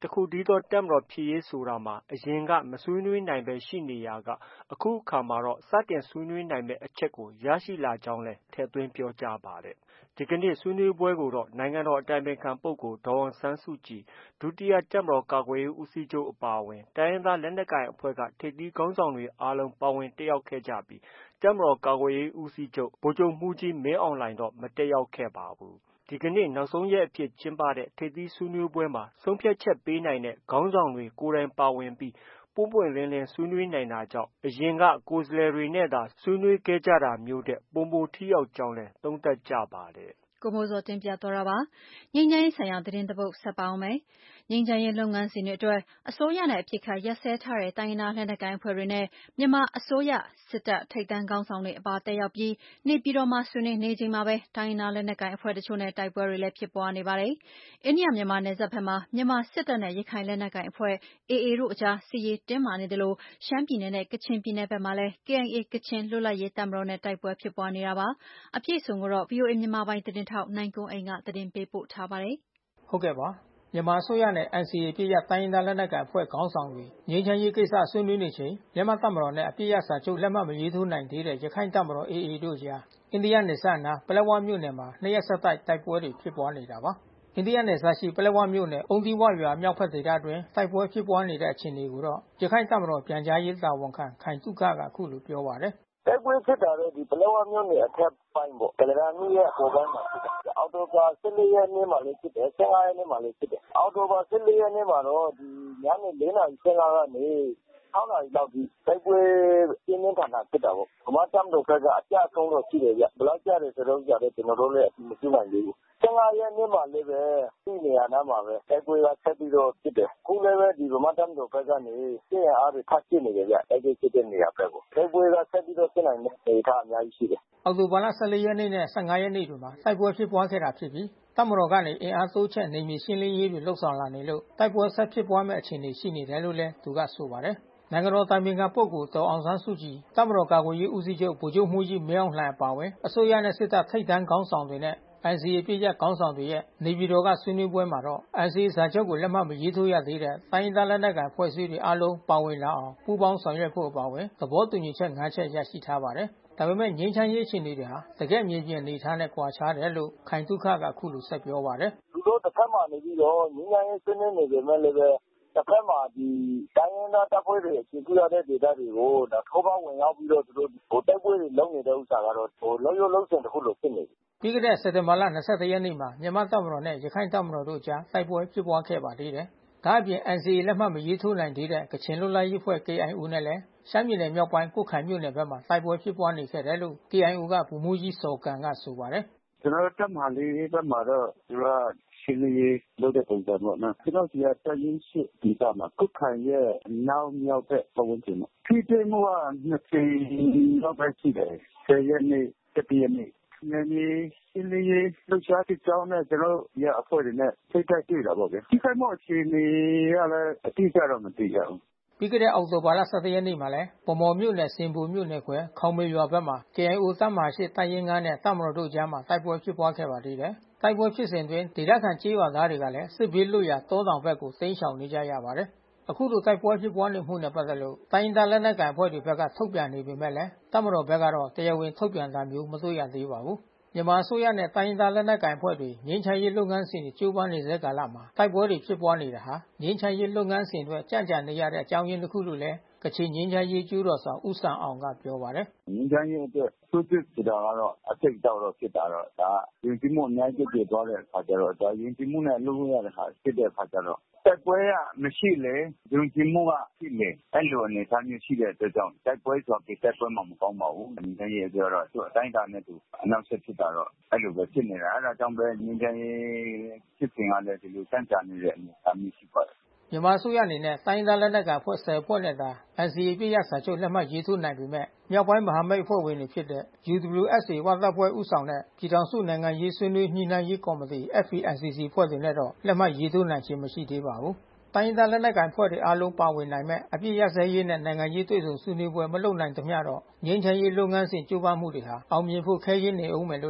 တစ်ခုတည်းသောတပ်မတော်ဖြစ်ရေးဆိုတာမှာအရင်ကမဆွေးနွေးနိုင်ပဲရှိနေရာကအခုအခါမှာတော့စတင်ဆွေးနွေးနိုင်မယ့်အချက်ကိုရရှိလာကြောင်းလည်းထည့်သွင်းပြောကြားပါတယ်။ဒီကနေ့ဆွေးနွေးပွဲကိုတော့နိုင်ငံတော်အတိုင်ပင်ခံပုဂ္ဂိုလ်ဒေါ်အောင်ဆန်းစုကြည်ဒုတိယတပ်မတော်ကာကွယ်ရေးဦးစီးချုပ်အပါအဝင်တိုင်းရင်းသားလက်နက်ကိုင်အဖွဲ့ကထိပ်သီးခေါင်းဆောင်တွေအားလုံးပါဝင်တက်ရောက်ခဲ့ကြပြီးတပ်မတော်ကာကွယ်ရေးဦးစီးချုပ်ဗိုလ်ချုပ်မှူးကြီးမင်းအောင်လှိုင်တော့မတက်ရောက်ခဲ့ပါဘူး။ဒီကနေ့နောက်ဆုံးရက်အဖြစ်ကျင်းပတဲ့ထိပ်သီးဆွေးနွေးပွဲမှာဆုံးဖြတ်ချက်ပေးနိုင်တဲ့ခေါင်းဆောင်တွေကိုယ်တိုင်ပါဝင်ပြီးပွင့်ပွင့်လင်းလင်းဆွေးနွေးနိုင်တာကြောင့်အရင်ကကိုယ်စားလှယ်တွေနဲ့သာဆွေးနွေးခဲ့ကြတာမျိုးတဲ့ပိုထိရောက်ကြောင်းလည်းသုံးသပ်ကြပါတယ်။ကိုမိုးဇော်တင်ပြသွားတာပါ။ငြိမ်းချမ်းရေးဆိုင်ရာသတင်းတစ်ပုဒ်ဆက်ပါအောင်မယ်။ငြိမ်းချမ်းရေးလုပ်ငန်းစဉ်တွေအတွက်အစိုးရနဲ့အပစ်အခတ်ရပ်စဲထားတဲ့တိုင်းရင်းသားလက်နက်ကိုင်အဖွဲ့တွေနဲ့မြန်မာအစိုးရစစ်တပ်ထိပ်တန်းခေါင်းဆောင်တွေအပါတက်ရောက်ပြီးနေပြည်တော်မှာဆွေးနွေးနေချိန်မှာပဲတိုင်းရင်းသားလက်နက်ကိုင်အဖွဲ့တချို့နဲ့တိုက်ပွဲတွေလည်းဖြစ်ပွားနေပါတယ်။အိန္ဒိယမြန်မာနယ်စပ်ဘက်မှာမြန်မာစစ်တပ်နဲ့ရခိုင်လက်နက်ကိုင်အဖွဲ့ AA တို့အကြားစစ်ရေးတင်းမာနေသလိုရှမ်းပြည်နယ်နဲ့ကချင်ပြည်နယ်ဘက်မှာလည်း KIA ကချင်လွတ်လပ်ရေးတပ်မတော်နဲ့တိုက်ပွဲဖြစ်ပွားနေတာပါ။အပြည့်အစုံကိုတော့ VOA မြန်မာပိုင်းသတင်းထောက်နိုင်ကွန်းအိန်ကသတင်းပေးပို့ထားပါတယ်။ဟုတ်ကဲ့ပါ။မြန်မာအစိုးရနဲ့ NCA ပြည့်ရတိုင်းရင်းသားလက်နက်ကိုင်အဖွဲ့ခေါင်းဆောင်တွေငြိမ်းချမ်းရေးကိစ္စဆွေးနွေးနေချိန်မြန်မာတပ်မတော်နဲ့အပြည့်ရစာချုပ်လက်မှတ်မရေးထိုးနိုင်သေးတဲ့ရခိုင်တပ်မတော် AA တို့ကြားအိန္ဒိယနယ်စပ်နာပလက်ဝမြို့နယ်မှာနှစ်ရက်ဆက်တိုက်ပွဲတွေဖြစ်ပွားနေတာပါ။အိန္ဒိယနယ်စပ်ရှိပလက်ဝမြို့နယ်အုံးသီးဝရွာမြောက်ဘက်ဒေသအတွင်းတိုက်ပွဲဖြစ်ပွားနေတဲ့အခြေအနေကိုတော့ရခိုင်တပ်မတော်ပြန်ကြားရေးတာဝန်ခံခိုင်သုခကအခုလိုပြောပါတယ်။တိုက်ပွဲဖြစ်တာတော့ဒီပလက်ဝမြို့နယ်အထက်ပိုင်းပေါ့။ကလရာမြို့ရဲ့ဟိုဘက်မှာဖြစ်တယ်။အောက်တိုဘာ14ရက်နေ့မှာလည်းဖြစ်တယ်။15ရက်နေ့မှာလည်းဖြစ်တယ်။အောက်တိုဘာ14ရက်နေ့မှာတော့ဒီညနေ4:15ကနေ6နာရီလောက်ဒီတိုက်ပွဲပြင်းထန်တာဖြစ်တာပေါ့။ဗမာတပ်မတော်ဘက်ကအကြဆုံးတော့ရှိတယ်ဗျ။ဘယ်လောက်ကြတယ်ဆိုတော့ကျွန်တော်တို့လည်းမသိနိုင်သေးဘူး။15ရက်နေ့မှာလည်းပဲဒီနေရာနားမှာပဲတိုက်ပွဲကဆက်ပြီးတော့ဖြစ်တယ်။ခုလည်းပဲဒီဗမာတပ်မတော်ဘက်ကနေစစ်ရအားတွေထပ်ဖြစ်နေတယ်ဗျ။တိုက်ပွဲဖြစ်တဲ့နေရာဘက်ကိုတိုက်ပွဲကဆက်ပြီးတော့ဖြစ်နိုင်တဲ့အနေအထားအများကြီးရှိတယ်။အောက်တိုဘာလ14ရက်နေ့နဲ့15ရက်နေ့တွေမှာတိုက်ပွဲဖြစ်ပွားခဲ့တာဖြစ်ပြီးတပ်မတော်ကနေအင်အားတိုးချဲ့နေမြေရှင်းလင်းရေးတွေလှုပ်ဆောင်လာနေလို့တိုက်ပွဲဆက်ဖြစ်ပွားမဲ့အခြေအနေရှိနေတယ်လို့လည်းသူကဆိုပါတယ်။နိုင်ငံတော်တိုင်ပင်ခံပုဂ္ဂိုလ်ဒေါ်အောင်ဆန်းစုကြည်တပ်မတော်ကာကွယ်ရေးဦးစီးချုပ်ဗိုလ်ချုပ်မှူးကြီးမင်းအောင်လှိုင်အပါအဝင်အစိုးရနဲ့စစ်တပ်ထိပ်တန်းခေါင်းဆောင်တွေနဲ့ NCA ပြည့်ရခေါင်းဆောင်တွေရဲ့နေပြည်တော်ကဆွေးနွေးပွဲမှာတော့ NCA စာချုပ်ကိုလက်မှတ်မရေးထိုးရသေးတဲ့တိုင်းရင်းသားလက်နက်ကိုင်ဖွဲ့စည်းတွေအားလုံးပါဝင်လာအောင်ပူးပေါင်းဆောင်ရွက်ဖို့အပါအဝင်သဘောတူညီချက်5ချက်ရရှိထားပါတယ်။ဒါပေမဲ့ငြိမ်းချမ်းရေးအခြေအနေတွေဟာတကယ့်မြေပြင်အနေအထားနဲ့ကွာခြားတယ်လို့ခိုင်သုခကအခုလိုဆက်ပြောပါတယ်။သူတို့တစ်ဖက်မှာနေပြီးတော့ငြိမ်းချမ်းရေးဆွေးနွေးနေပေမဲ့လည်းတစ်ဖက်မှာဒီတိုင်းရင်းသားတပ်ဖွဲ့တွေအခြေပြုရတဲ့ဒေသတွေကိုထိုးပေါင်းဝင်ရောက်ပြီးတော့သူတို့တိုက်ပွဲတွေလုပ်နေတဲ့ဥစ္စာကတော့လုံးရုံလုံးစင်တစ်ခုလိုဖြစ်နေပြီ။ပြီးခဲ့တဲ့စက်တင်ဘာလ22ရက်နေ့မှာမြန်မာတပ်မတော်နဲ့ရခိုင်တပ်မတော်တို့ကြားတိုက်ပွဲဖြစ်ပွားခဲ့ပါသေးတယ်။ဒါအပြင် NCA လက်မှတ်မရေးထိုးနိုင်သေးတဲ့ကချင်လွတ်လပ်ရေးအဖွဲ့ KIO နဲ့လည်းရှမ်းပြည်နယ်မြောက်ပိုင်းကွတ်ခိုင်မြို့နယ်ဘက်မှာတိုက်ပွဲဖြစ်ပွားနေခဲ့တယ်လို့ KIO ကဗိုလ်မှူးကြီးစော်ကန်ကဆိုပါတယ်။ကျွန်တော်တပ်မဟာလေးဘက်မှာတော့သူကရှင်းလင်းရေးလုပ်တဲ့ပုံစံပေါ့နော်။ကျွန်တော်စီကတပ်ရင်းရှိဒီကမှာကွတ်ခိုင်ရဲ့နောက်မြောက်ဘက်ပတ်ဝန်းကျင်မှာထိတွေ့မှုက2ကြိမ်လောက်ပဲရှိတယ်။10ရက်နေ့17ရက်နေ့နယ်မြေရှင်းလင်းရေးလှုပ်ရှားစစ်ကြောင်းနဲ့ကျွန်တော်ရအဖွဲ့တွေနဲ့ထိပ်တိုက်တွေ့တာပေါ့ဗျာ။ဒီကိစ္စမှအခြေအနေကလည်းအတိအကျတော့မသိရဘူး။ပြီးခဲ့တဲ့အောက်တိုဘာလ17ရက်နေ့မှာလည်းဗမော်မြို့နယ်စင်ပူမြို့နယ်ခွဲခေါင်မေရွာဘက်မှာ KIO တပ်မဟာ8တပ်ရင်း9နဲ့တပ်မတော်တို့ကြားမှာတိုက်ပွဲဖြစ်ပွားခဲ့ပါသေးတယ်။တိုက်ပွဲဖြစ်စဉ်အတွင်းဒေသခံကြေးရွာသားတွေကလည်းစစ်ဘေးလွတ်ရာတောတောင်ဘက်ကိုတိမ်းရှောင်နေကြရပါတယ်။အခုလိုတိုက်ပွဲဖြစ်ပွားနေမှုနဲ့ပတ်သက်လို့တိုင်းဒေသလက်နက်ကိုင်အဖွဲ့တွေဘက်ကထုတ်ပြန်နေပေမဲ့လည်းတပ်မတော်ဘက်ကတော့တရားဝင်ထုတ်ပြန်တာမျိုးမတွေ့ရသေးပါဘူး။မြန်မာအစိုးရနဲ့တိုင်းဒေသလက်နက်ကိုင်အဖွဲ့တွေငြိမ်းချမ်းရေးလုပ်ငန်းစဉ်တွေကြိုးပမ်းနေစေကာလမှာတိုက်ပွဲတွေဖြစ်ပွားနေတာဟာငြိမ်းချမ်းရေးလုပ်ငန်းစဉ်တွေကြံ့ကြာနေရတဲ့အကြောင်းရင်းတစ်ခုလို့လည်းကချင်ငြိမ်းချမ်းရေးကျူးတော်ဆောင်ဦးဆန်အောင်ကပြောပါတယ်။ငြိမ်းချမ်းရေးအတွက်သူစစ်ဆိုတာကတော့အစိတ်တော့ဖြစ်တာတော့ဒါယဉ်ကျေးမှုအများကြီးပြည့်သွားတဲ့အခါကျတော့ဒါယဉ်ကျေးမှုနဲ့လုပ်ရတဲ့အခါဖြစ်တဲ့အခါကျတော့တိုက်ပွဲကမရှိလေယဉ်ကျေးမှုကရှိလေအဲ့လိုအနေအထားမျိုးရှိတဲ့အတွက်ကြောင့်တိုက်ပွဲဆိုတာဒီတိုက်ပွဲမှမကောင်းပါဘူးငြိမ်းချမ်းရေးပြောတော့သူအတိုင်းအတာနဲ့သူအနောက်ဆက်ဖြစ်တာတော့အဲ့လိုပဲဖြစ်နေတာအဲ့ဒါကြောင့်ပဲငြိမ်းချမ်းရေးဖြစ်စဉ်ကလည်းဒီလိုစံကြနေတဲ့အနေအထားမျိုးရှိပါတယ်မြန်မာအစိုးရအနေနဲ့တိုင်းဒေသလက်နက်ကိုင်အဖွဲ့10ဖွဲ့နဲ့သာ NCA ပြည့်ရစာချုပ်လက်မှတ်ရေးထိုးနိုင်ပေမဲ့မြောက်ပိုင်းမဟာမိတ်အဖွဲ့ဝင်တွေဖြစ်တဲ့ UWSA ဝတပ်ဖွဲ့ဦးဆောင်တဲ့ပြည်ထောင်စုနိုင်ငံရေးဆွေးနွေးညှိနှိုင်းရေးကော်မတီ FPNCC ဖွဲ့တွေနဲ့တော့လက်မှတ်ရေးထိုးနိုင်ခြင်းမရှိသေးပါဘူး။တိုင်းဒေသလက်နက်ကိုင်အဖွဲ့တွေအားလုံးပါဝင်နိုင်မဲ့အပြည့်ရစဲရေးနဲ့နိုင်ငံရေးတွေ့ဆုံဆွေးနွေးပွဲမလုပ်နိုင်သမျှတော့ငြိမ်းချမ်းရေးလုပ်ငန်းစဉ်ကြိုးပမ်းမှုတွေဟာအောင်မြင်ဖို့ခဲယဉ်းနေအောင်မယ်လို့လည်း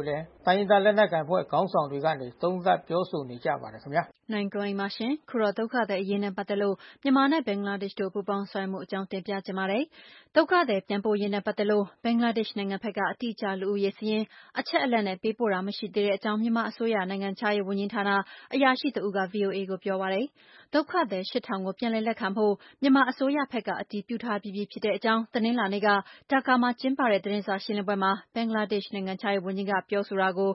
တိုင်းရင်းသားလက်နက်ကိုင်အဖွဲ့ခေါင်းဆောင်တွေကနေသုံးသပ်ပြောဆိုနေကြပါတယ်ခင်ဗျာနိုင်ကွန်အိမ်မှာရှင်ခုတော့ဒုက္ခသည်အရေးနဲ့ပတ်သက်လို့မြန်မာနဲ့ဘင်္ဂလားဒေ့ရှ်တို့ပူးပေါင်းဆောင်ရွက်မှုအကြောင်းတင်ပြကြပါမယ်။ဒုက္ခသည်ပြန်ပို့ရေးနဲ့ပတ်သက်လို့ဘင်္ဂလားဒေ့ရှ်နိုင်ငံဘက်ကအတိအကျလူဦးရေစာရင်းအချက်အလက်နဲ့ပေးပို့တာမရှိသေးတဲ့အကြောင်းမြန်မာအစိုးရနိုင်ငံခြားရေးဝန်ကြီးဌာနအရာရှိတဦးက VOA ကိုပြောပါတယ်။ဒုက္ခသည် 8,000 ကိုပြန်လည်လက်ခံဖို့မြန်မာအစိုးရဘက်ကအတည်ပြုထားပြီးဖြစ်တဲ့အကြောင်းတနင်္လာနေ့ကဒါကာမှာကျင်းပတဲ့သတင်းစာရှင်းလင်းပွဲမှာဘင်္ဂလားဒေ့ရှ်နိုင်ငံခြားရေးဝန်ကြီးကပြောဆိုတာကို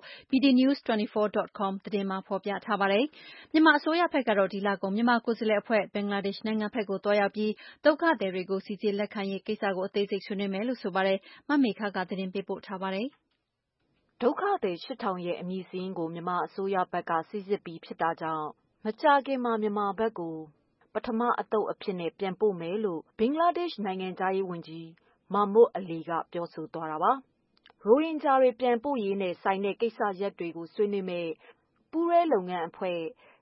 bdnews24.com သတင်းမှာဖော်ပြထားပါတယ်။မြန်မာအစိုးရဘက်ကတော့ဒီလကုန်မြန်မာကိုယ်စားလှယ်အဖွဲ့ဘင်္ဂလားဒေ့ရှ်နိုင်ငံဘက်ကိုသွားရောက်ပြီးဒုက္ခသည်တွေကိုစီစစ်လက်ခံရေးကိစ္စကိုအသေးစိတ်ဆွေးနွေးမယ်လို့ဆိုပါတယ်။မမေခကသတင်းပေးပို့ထားပါတယ်။ဒုက္ခသည် 8,000 ရဲ့အမည်စာရင်းကိုမြန်မာအစိုးရဘက်ကစိစစ်ပြီးဖြစ်တာကြောင့်မကြာခင်မှာမြန်မာဘက်ကိုပထမအသုတ်အဖြစ်နဲ့ပြန်ပို့မယ်လို့ဘင်္ဂလားဒေ့ရှ်နိုင်ငံခြားရေးဝန်ကြီးမာမွတ်အလီကပြောဆိုသွားတာပါ။ရိုဟင်ဂျာတွေပြန်ပို့ရေးနဲ့ဆိုင်တဲ့ကိစ္စရပ်တွေကိုဆွေးနွေးမယ့်ပူးတွဲလုပ်ငန်းအဖွဲ့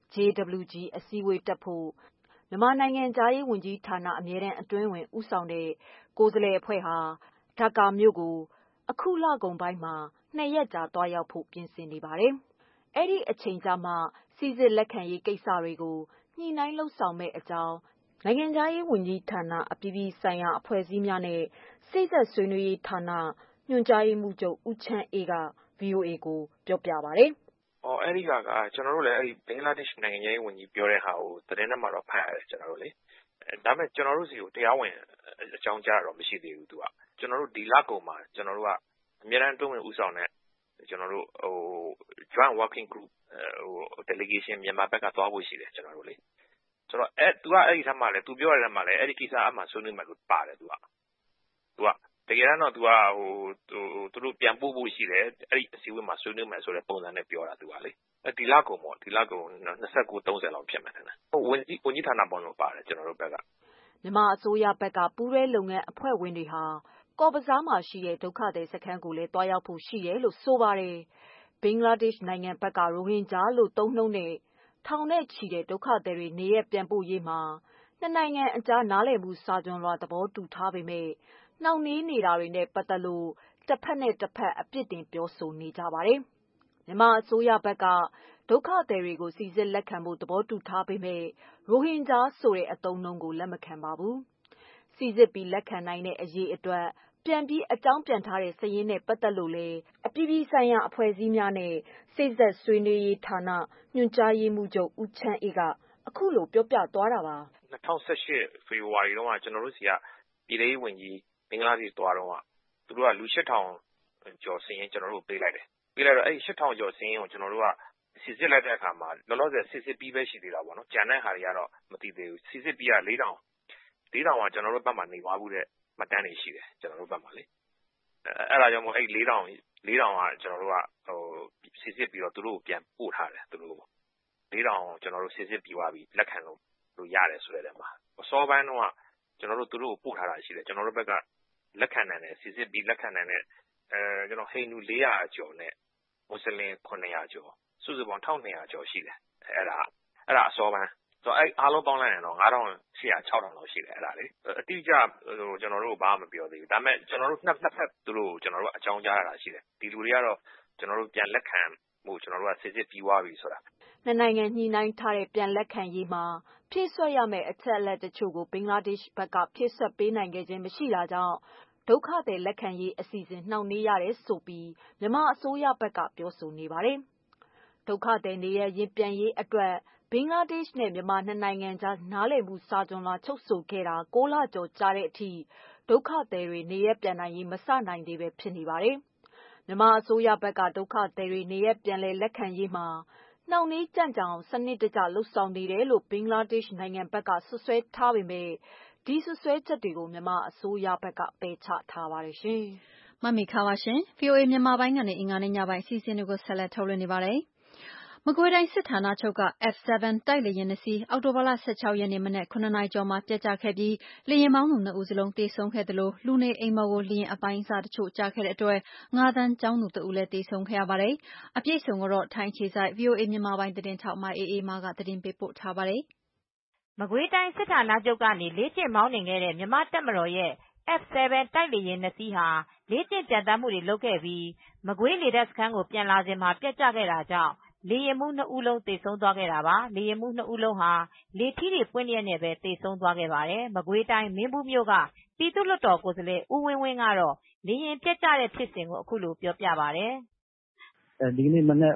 JWG အစည်းအဝေးတက်ဖို့မြန်မာနိုင်ငံခြားရေးဝန်ကြီးဌာနအမြဲတမ်းအတွင်းဝန်ဦးဆောင်တဲ့ကိုယ်စားလှယ်အဖွဲ့ဟာဒါကာမြို့ကိုအခုလကုန်ပိုင်းမှာ2 ရက်ကြာသွားရောက်ဖို့ပြင်ဆင်နေပါတယ်။အဲ့ဒီအချိန်ကျမှစီစစ်လက်ခံရေးကိစ္စတွေကိုညှိနှိုင်းလုပ်ဆောင်မယ့်အကြောင်းနိုင်ငံခြားရေးဝန်ကြီးဌာနအပြည်ပြည်ဆိုင်ရာအဖွဲ့အစည်းများနဲ့စိတ်ဆက်ဆွေးနွေးရေးဌာနညွှန်ကြားရေးမှူးချုပ်ဦးချမ်းအေးက VOA ကိုပြောပြပါတယ်။အဲ့ဒီကကျွန်တော်တို့လည်းအဲ့ဒီဘင်္ဂလားဒေ့ရှ်နိုင်ငံရေးဝန်ကြီးပြောတဲ့ဟာကိုသတင်းထဲမှာတော့ဖတ်ရတယ်ကျွန်တော်တို့လေဒါပေမဲ့ကျွန်တော်တို့စီကိုတရားဝင်အကြောင်းကြားတော့မရှိသေးဘူးသူကကျွန်တော်တို့ဒီလကုန်မှာကျွန်တော်တို့ကအများအားတွင်းဝင်ဦးဆောင်တဲ့ကျွန်တော်တို့joint working group delegation မြန်မာဘက်ကသွားဖို့ရှိတယ်ကျွန်တော်တို့လေဆိုတော့သူကအဲ့ဒီထက်မှလည်းသူပြောရတဲ့မှာလည်းအဲ့ဒီကိစ္စအမှဆွေးနွေးမှလို့ပါတယ်သူကတကယ်တော့သူကသူတို့ပြန်ပို့ဖို့ရှိတယ်အဲ့ဒီအစည်းအဝေးမှာဆွေးနွေးမယ်ဆိုတဲ့ပုံစံနဲ့ပြောတာသူကလေဒီလကုန်ပေါ့ဒီလကုန်29-30လောက်ဖြစ်မယ်တဲ့ဝန်ကြီးဌာနပေါင်းလို့ပါတယ်ကျွန်တော်တို့ဘက်ကမြန်မာအစိုးရဘက်ကပူးတွဲလုပ်ငန်းအဖွဲ့ဝင်တွေဟာကော့ဘဇားမှာရှိတဲ့ဒုက္ခသည်စခန်းကိုလည်းတွားရောက်ဖို့ရှိတယ်လို့ဆိုပါတယ်ဘင်္ဂလားဒေ့ရှ်နိုင်ငံဘက်ကရိုဟင်ဂျာလို့သုံးနှုန်းတဲ့ထောင်နဲ့ချီတဲ့ဒုက္ခသည်တွေနေရပြန်ပို့ရေးမှာနှစ်နိုင်ငံအကြားနားလည်မှုစာချွန်လွှာသဘောတူထားပေမဲ့နှောင့်နှေးနေတာတွေနဲ့ပတ်သက်လို့တစ်ဖက်နဲ့တစ်ဖက်အပြစ်တင်ပြောဆိုနေကြပါတယ်။မြန်မာအစိုးရဘက်ကဒုက္ခသည်တွေကိုစီစစ်လက်ခံဖို့သဘောတူထားပေမဲ့ရိုဟင်ဂျာဆိုတဲ့အသုံးအနှုန်းကိုလက်မခံပါဘူး။စီစစ်ပြီးလက်ခံနိုင်တဲ့အရေးအတွက်ပြန်ပြီးအကြောင်းပြန်ထားတဲ့စာရင်းနဲ့ပတ်သက်လို့လည်းအပြည်ပြည်ဆိုင်ရာအဖွဲ့အစည်းများနဲ့စိတ်ဆက်ဆွေးနွေးရေးဌာနညွှန်ကြားရေးမှူးချုပ်ဦးချမ်းအေးကအခုလိုပြောပြသွားတာပါ 2018ဖေဖော်ဝါရီတုန်းကကျွန်တော်တို့စီကပြည်ထောင်စုဝန်ကြီးဘင်္ဂလားဒေ့ရှ်သွားတော့သူတို့ကလူ 8,000 ကျော်စင်းကျွန်တော်တို့ပေးလိုက်တယ်ပေးလိုက်တော့အဲ့ 8,000 ကျော်စင်းကိုကျွန်တော်တို့ကစစ်စစ်လိုက်တဲ့အခါမှာလောလောဆယ်စစ်ပြီးပဲရှိသေးတာပေါ့နော်ကြံတဲ့ဟာတွေကတော့မသိသေးဘူးစစ်ပြီးက4,000ကကျွန်တော်တို့ဘက်မှာနေသွားဘူးတဲ့မှတ်တမ်းတွေရှိတယ်ကျွန်တော်တို့ဘက်မှာလေအဲ့ဒါကြောင့်မို့အဲ့4,000ကကျွန်တော်တို့ကစစ်ပြီးတော့သူတို့ကိုပြန်ပို့ထားတယ်သူတို့4,000ကျွန်တော်တို့စစ်ပြီးသွားပြီလက်ခံလို့ရတယ်ဆိုတဲ့မှာအစောပိုင်းတော့ကျွန်တော်တို့သူတို့ကိုပို့ထားတာရှိတယ်ကျွန်တော်တို့ဘက်ကလက်ခံနိုင်တယ်စစ်ပြီးလက်ခံနိုင်တဲ့ကျွန်တော်ဟိန္ဒူ400ကျော်နဲ့မွတ်စလင်900ကျော်စုစုပေါင်း1,200ကျော်ရှိတယ်အဲ့ဒါအစောပိုင်းဆိုအဲ့အားလုံးပေါင်းလိုက်ရင်တော့9,800 6,000လောက်ရှိတယ်အဲ့ဒါလေအတိအကျကျွန်တော်တို့ဘာမှမပြောသေးဘူးဒါပေမဲ့ကျွန်တော်တို့နှစ်ဖက်သူတို့ကျွန်တော်တို့အကြောင်းကြားရတာရှိတယ်ဒီလူတွေကတော့ကျွန်တော်တို့ပြန်လက်ခံမှုကျွန်တော်တို့ကစစ်ပြီးသွားပြီဆိုတာနှစ်နိုင်ငံညှိနှိုင်းထားတဲ့ပြန်လက်ခံရေးမှာဖြည့်ဆွတ်ရမယ့်အချက်အလက်တချို့ကိုဘင်္ဂလားဒေ့ရှ်ဘက်ကဖြည့်ဆွတ်ပေးနိုင်ခဲ့ခြင်းမရှိတာကြောင့်ဒုက္ခသည်လက်ခံရေးအစီအစဉ်နှောင့်နှေးရတယ်ဆိုပြီးမြန်မာအစိုးရဘက်ကပြောဆိုနေပါတယ်။ဒုက္ခသည်နေရရင်ပြန်ရေးအတွက်ဘင်္ဂလားဒေ့ရှ်နဲ့မြန်မာနှစ်နိုင်ငံကြားနားလည်မှုစာချွန်လွှာချုပ်ဆိုခဲ့တာ6 လကျော်ကြာတဲ့အထိဒုက္ခသည်တွေနေရပြန်နိုင်ရေးမစနိုင်သေးပဲဖြစ်နေပါတယ်။မြန်မာအစိုးရဘက်ကဒုက္ခသည်တွေနေရပြန်လက်ခံရေးမှာနှောင့်နှေးကြန့်ကြာအောင်စနစ်တကျလှုပ်ဆောင်နေတယ်လို့ဘင်္ဂလားဒေ့ရှ်နိုင်ငံဘက်ကဆွဆွဲထားပေမဲ့ဒီဆွဆွဲချက်တွေကိုမြန်မာအစိုးရဘက်ကပယ်ချထားပါတယ်ရှင်။မမေခပါရှင်။ VOA မြန်မာပိုင်းကနေအင်္ဂါနေ့ညပိုင်းအစီအစဉ်တွေကိုဆက်လက်ထုတ်လွှင့်နေပါတယ်။မကွေးတိုင်းစစ်ဌာနချုပ်က F7 တိုက်လေယာဉ်2စီးအောက်တိုဘာလ16ရက်နေ့မနက်9နာရီကျော်မှာပျက်ကျခဲ့ပြီးလေယာဉ်မောင်းသူ2ဦးစလုံးသေဆုံးခဲ့သလိုလူနေအိမ်ပေါ်ကိုလေယာဉ်အပိုင်းအစတချို့ကျခဲ့တဲ့အတွက်ငါးသန်းကျောင်းသူ2ဦးလည်းသေဆုံးခဲ့ရပါတယ်။အပြည့်အစုံကိုတော့ထိုင်းအခြေစိုက် VOA မြန်မာပိုင်းသတင်းထောက်မအေးအေးမာကသတင်းပေးပို့ထားပါတယ်။မကွေးတိုင်းစစ်ဌာနချုပ်ကနေလေ့ကျင့်မောင်းနှင်ခဲ့တဲ့မြန်မာတပ်မတော်ရဲ့F7 တိုက်လေယာဉ်2စီးဟာလေ့ကျင့်ပျံသန်းမှုတွေလုပ်ခဲ့ပြီးမကွေးလေတပ်စခန်းကိုပြန်လာစဉ်မှာပျက်ကျခဲ့တာကြောင့်လေယာဉ်မှူး2ဦးလုံးသေဆုံးသွားခဲ့တာပါ။လေယာဉ်မှူး2ဦးလုံးဟာလေထီးတွေပွင့်လျက်နဲ့ပဲသေဆုံးသွားခဲ့ပါတယ်။မကွေးတိုင်းမင်းဘူးမြို့ကပြည်သူ့လွှတ်တော်ကိုယ်စားလှယ်ဦးဝင်းဝင်းကတော့လေယာဉ်ပျက်ကျတဲ့ဖြစ်စဉ်ကိုအခုလိုပြောပြပါတယ်။ဒီနေ့မနက်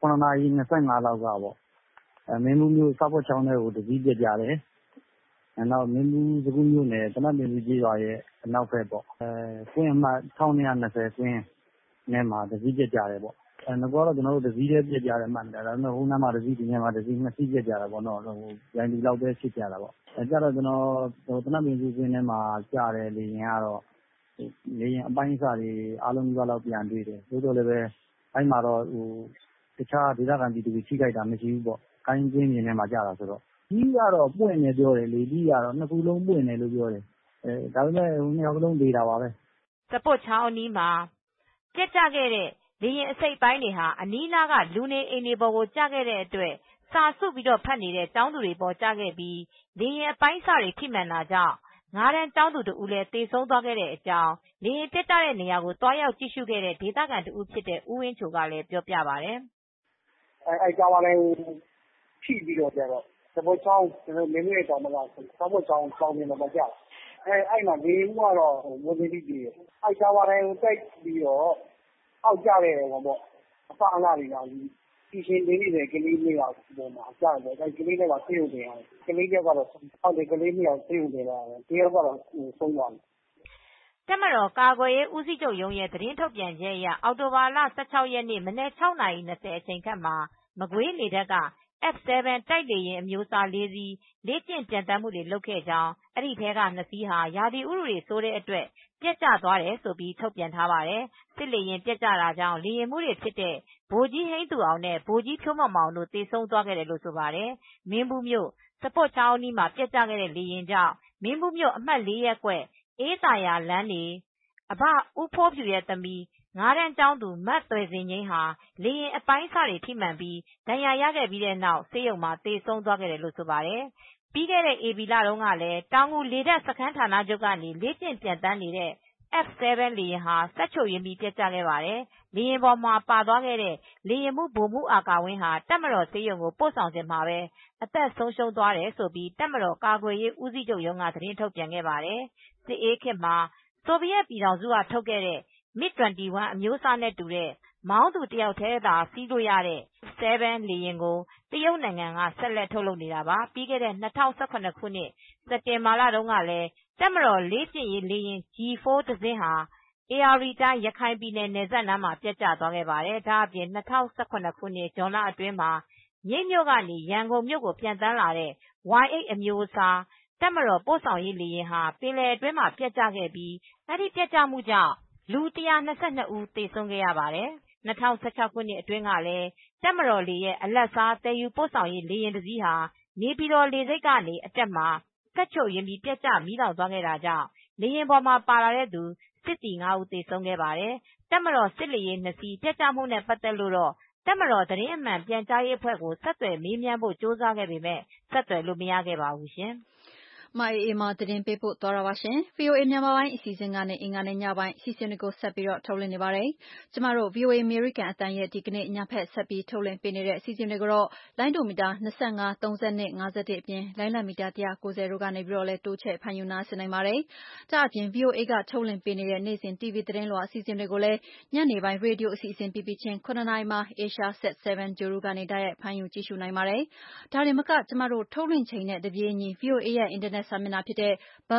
9:25လောက်ကပေါ့မင်းဘူးမြို့စောက်ဖို့ချောင်းထဲကိုတစည်းပျက်ကျတယ်။နောက်မင်းဘူးစကူးမြို့နယ်တနတ်ပင်ကြီးကျေးရွာရဲ့အနောက်ဘက်ပေါ့ကွင်းအမှတ်1220ကွင်းထဲမှာတစည်းပျက်ကျတယ်ပေါ့ငါကတော့ကျွန်တော်တို့တစည်းတည်းပျက်ကြတယ်မှန်တယ်ဒါပေမဲ့ဟိုနားမှာတစည်းဒီနားမှာတစည်းနှစ်စီးပျက်ကြတာပေါ့နော်ရိုင်းဒီလောက်ပဲဖြစ်ကြတာပေါ့ကြတော့ကျွန်တော်တနတ်ပင်ကြီးကွင်းထဲမှာကြားတယ်လေရင်ကတော့လေရင်အပိုင်းအစတွေအားလုံးကြီးလောက်ပြန်တွေ့တယ်တိုးတော့လည်းပဲအဲ့မှာတော့တခြားဒေသခံပြည်သူတွေထိခိုက်တာမရှိဘူးပေါ့ကိုင်းကျင်းမြင်ထဲမှာကြားတာဆိုတော့ကြီးကတော့ပွင့်နေပြောတယ်လေကြီးကတော့နှစ်ခုလုံးပွင့်နေလို့ပြောတယ်ဒါပေမဲ့နှစ်ယောက်လုံးသေးတာပါပဲစပုတ်ချောင်းအနီးမှာပျက်ကျခဲ့တဲ့လေရင်အစိတ်ပိုင်းတွေဟာအနီးနားကလူနေအိမ်တွေပေါ်ကိုကျခဲ့တဲ့အတွက်စာစုပြီးဖတ်နေတဲ့ကျောင်းသူတွေပေါ်ကျခဲ့ပြီးလေရင်အပိုင်းအစတွေထိမှန်တာကြောင့်9တန်းကျောင်းသူ2ဦးလည်းသေဆုံးသွားခဲ့တဲ့အကြောင်းလေရင်ပျက်ကျတဲ့နေရာကိုတွားရောက်ကြည့်ရှုခဲ့တဲ့ဒေသခံတဦးဖြစ်တဲ့ဦးဝင်းချိုကလည်းပြောပြပါတယ်အဲ့ကားဝါတိုင်းထိပြီးတော့ကျတော့စပုတ်ချောင်းမင်းရဲ့တောင်မှာစပုတ်ချောင်းတောင်ပြင်မှာကျတာအဲ့မှာလေဦးကတော့မိုးသိတိကြီးအဲ့ကားဝါတိုင်းကိုတိုက်ပြီးတော့အောက်ကျတဲ့ဟောပေါ့အဖအလားတွေကဒီရှင်လေးတွေကလေး2ယောက်ပေါ်မှာကျတယ်အဲ့ကလေးတွေကဆေးရုံတင်ရတယ်ကလေးကတော့အောက်ကလေး2ယောက်ဆေးရုံတင်ရတယ်တယောက်ကတော့ဆုံးသွားတယ်တပ်မတော်ကာကွယ်ရေးဦးစီးချုပ်ရုံးရဲ့သတင်းထုတ်ပြန်ချက်အရအောက်တိုဘာလ16ရက်နေ့မနက် 6:20 အချိန်ခန့်မှာမကွေးလေတပ်က F7 တိုက်လေယာဉ်အမျိုးအစား4စီးလေ့ကျင့်ပျံသန်းမှုတွေလုပ်ခဲ့ကြောင်းအဲဒီထဲက2စီးဟာရာသီဥတုတွေဆိုးတဲ့အတွက်ပျက်ကျသွားတယ်ဆိုပြီးထုတ်ပြန်ထားပါတယ်။စစ်လေယာဉ်ပျက်ကျတာကြောင့်လေယာဉ်မှုတွေဖြစ်တဲ့ဗိုလ်ကြီးဟိန်းသူအောင်နဲ့ဗိုလ်ကြီးဖြိုးမောင်မောင်တို့သေဆုံးသွားခဲ့တယ်လို့ဆိုပါတယ်။မင်းဘူးမြို့စပုတ်ချောင်းအနီးမှာပျက်ကျခဲ့တဲ့လေယာဉ်ကြောင့်မင်းဘူးမြို့အမှတ်4ရပ်ကွက်အေးသာယာလမ်းနေအဘဦးဖိုးဖြူရဲ့သမီး9တန်းကျောင်းသူမသွယ်စင်ငိမ့်ဟာလေယာဉ်အပိုင်းအစတွေထိမှန်ပြီးဒဏ်ရာရခဲ့ပြီးတဲ့နောက်ဆေးရုံမှာသေဆုံးသွားခဲ့တယ်လို့ဆိုပါတယ်။ပြီးခဲ့တဲ့ဧပြီလတုန်းကလည်းတောင်ငူလေတပ်စခန်းဌာနချုပ်ကနေလေ့ကျင့်ပျံသန်းနေတဲ့ F7 လေယာဉ်ဟာစက်ချို့ယွင်းပြီးပျက်ကျခဲ့ပါတယ်။လေယာဉ်ပေါ်မှာပါသွားခဲ့တဲ့လေယာဉ်မှူးဗိုလ်မှူးအာကာဝင်းဟာတပ်မတော်ဆေးရုံကိုပို့ဆောင်စဉ်မှာပဲအသက်ဆုံးရှုံးသွားတယ်လို့တပ်မတော်ကာကွယ်ရေးဦးစီးချုပ်ရုံးကသတင်းထုတ်ပြန်ခဲ့ပါတယ်။စစ်အေးခေတ်မှာဆိုဗီယက်ပြည်ထောင်စုကထုတ်ခဲ့တဲ့MiG-21 အမျိုးအစားနဲ့တူတဲ့မောင်းသူတယောက်တည်းသာစီးလို့ရတဲ့ F7 လေယာဉ်ကိုတရုတ်နိုင်ငံကဆက်လက်ထုတ်လုပ်နေတာပါ။ပြီးခဲ့တဲ့2017ခုနှစ်စက်တင်ဘာလတုန်းကလည်းတပ်မတော်လေ့ကျင့်ရေးလေယာဉ် G4 တစင်းဟာဧရာဝတီတိုင်းရခိုင်ပြည်နယ်နယ်စပ်နားမှာပျက်ကျသွားခဲ့ပါတယ်။ဒါအပြင်2017ခုနှစ်ဇွန်လအတွင်းမှာမြိတ်မြို့ကနေရန်ကုန်မြို့ကိုပျံသန်းလာတဲ့ Y8 အမျိုးအစားတပ်မတော်ပို့ဆောင်ရေးလေယာဉ်ဟာပင်လယ်အတွင်းမှာပျက်ကျခဲ့ပြီးအဲဒီပျက်ကျမှုကြောင့်လူ122ဦးသေဆုံးခဲ့ရပါတယ်။2016ခုနှစ်အတွင်းကလည်းတပ်မတော်လေရဲ့အလတ်စားသယ်ယူပို့ဆောင်ရေးလေယာဉ်တစ်စီးဟာနေပြည်တော်လေဆိပ်ကနေအတက်မှာစက်ချို့ယွင်းပြီးပျက်ကျမီးလောင်သွားခဲ့တာကြောင့်လေယာဉ်ပေါ်မှာပါလာတဲ့သူစစ်သည်5ဦးသေဆုံးခဲ့ပါတယ်။တပ်မတော်စစ်လေယာဉ်2စီးပျက်ကျမှုနဲ့ပတ်သက်လို့တော့တပ်မတော်သတင်းအမှန်ပြန်ကြားရေးအဖွဲ့ကိုဆက်သွယ်မေးမြန်းဖို့ကြိုးစားခဲ့ပေမဲ့ဆက်သွယ်လို့မရခဲ့ပါဘူးရှင်။မအေးမာသတင်းပေးပို့သွားတာပါရှင်။ VOA မြန်မာပိုင်းအစီအစဉ်ကနေအင်္ဂါနေ့ညပိုင်းအစီအစဉ်တွေကိုဆက်ပြီးထုတ်လွှင့်နေပါတယ်။ကျမတို့ VOA အမေရိကန်အသံရဲ့ဒီကနေ့ညဖက်ဆက်ပြီးထုတ်လွှင့်ပေးနေတဲ့အစီအစဉ်တွေကိုတော့လိုင်းဒိုမီတာ25 32 51အပြင်လိုင်းလံမီတာ190တို့ကနေပြီးတော့လည်းတိုးချဲ့ဖန်ယူနာဆင်နိုင်ပါတယ်။ဒါအပြင် VOA ကထုတ်လွှင့်ပေးနေတဲ့နေ့စဉ် TV သတင်းလွှာအစီအစဉ်တွေကိုလည်းညနေပိုင်းရေဒီယိုအစီအစဉ်ပြီးချင်း9နာရီမှာ Asia Set 7 Juru ကနေတိုက်ရိုက်ဖန်ယူကြည့်ရှုနိုင်ပါတယ်။ဒါတင်မကကျမတို့ထုတ်လွှင့်ချိန်နဲ့တပြေးညီ VOA ရဲ့အင်တာနက်စာမျက်နှာဖြစ်တဲ့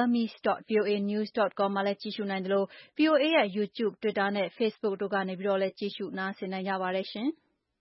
burmese.voanews.com မှာလည်းကြည့်ရှုနိုင်တယ်လို့ VOA ရဲ့ YouTube, Twitter နဲ့ Facebook တို့ကနေပြီးတော့လည်းကြည့်ရှုနားဆင်နိုင်ကြပါတယ်ရှင်။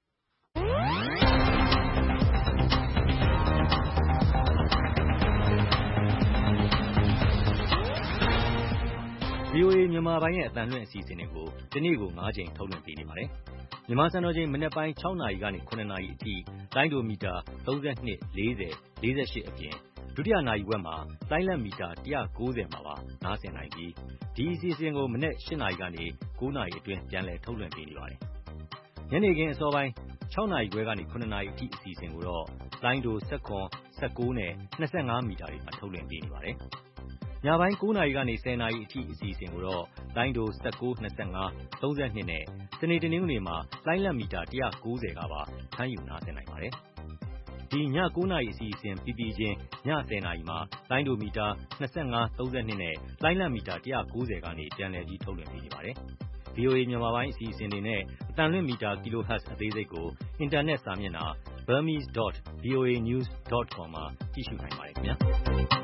VOA မြန်မာပိုင်းရဲ့အသံလွှင့်အစီအစဉ်တွေကိုဒီနေ့ကို9ချိန်ထုတ်လွှင့်ပေးနေပါတယ်။မြန်မာစံတော်ချိန်မနက်ပိုင်း6နာရီကနေ9နာရီအထိလိုင်းဒိုမီတာ32 40 48အပြင်ဒုတိယနာရီဝက်မှာလိုင်းလံမီတာ190မှာပါနားဆင်နိုင်ပြီးဒီအစီအစဉ်ကိုမနေ့8နာရီကနေ9နာရီအတွင်းပြန်လည်ထုတ်လွှင့်ပေးနေပါတယ်။ညနေခင်းအစောပိုင်း6နာရီခွဲကနေ9နာရီအထိအစီအစဉ်ကိုတော့လိုင်းဒို19 19နဲ့25မီတာတွေမှာထုတ်လွှင့်ပေးနေပါတယ်။ညပိုင်း9 နာရီကနေ 10 နာရီအထိအစီအစဉ်ကိုတော့လိုင်းဒို19 25 32နဲ့စနေတနင်္ဂနွေမှာလိုင်းလက်မီတာ190ကပါဖမ်းယူနားဆင်နိုင်ပါတယ်။ဒီည9 နာရီအစီအစဉ်ပြီးပြီးချင်းည10 နာရီမှာလိုင်းဒိုမီတာ25 32နဲ့လိုင်းလက်မီတာ190ကနေပြန်လည်ကြီးထုတ်လွှင့်ပေးနေပါတယ်။ VOA မြန်မာပိုင်းအစီအစဉ်တွေနဲ့အတန်လွင့်မီတာ kilohertz အသေးစိတ်ကိုအင်တာနက်စာမျက်နှာ burmese.voanews.com မှာကြည့်ရှုနိုင်ပါတယ်ခင်ဗျာ။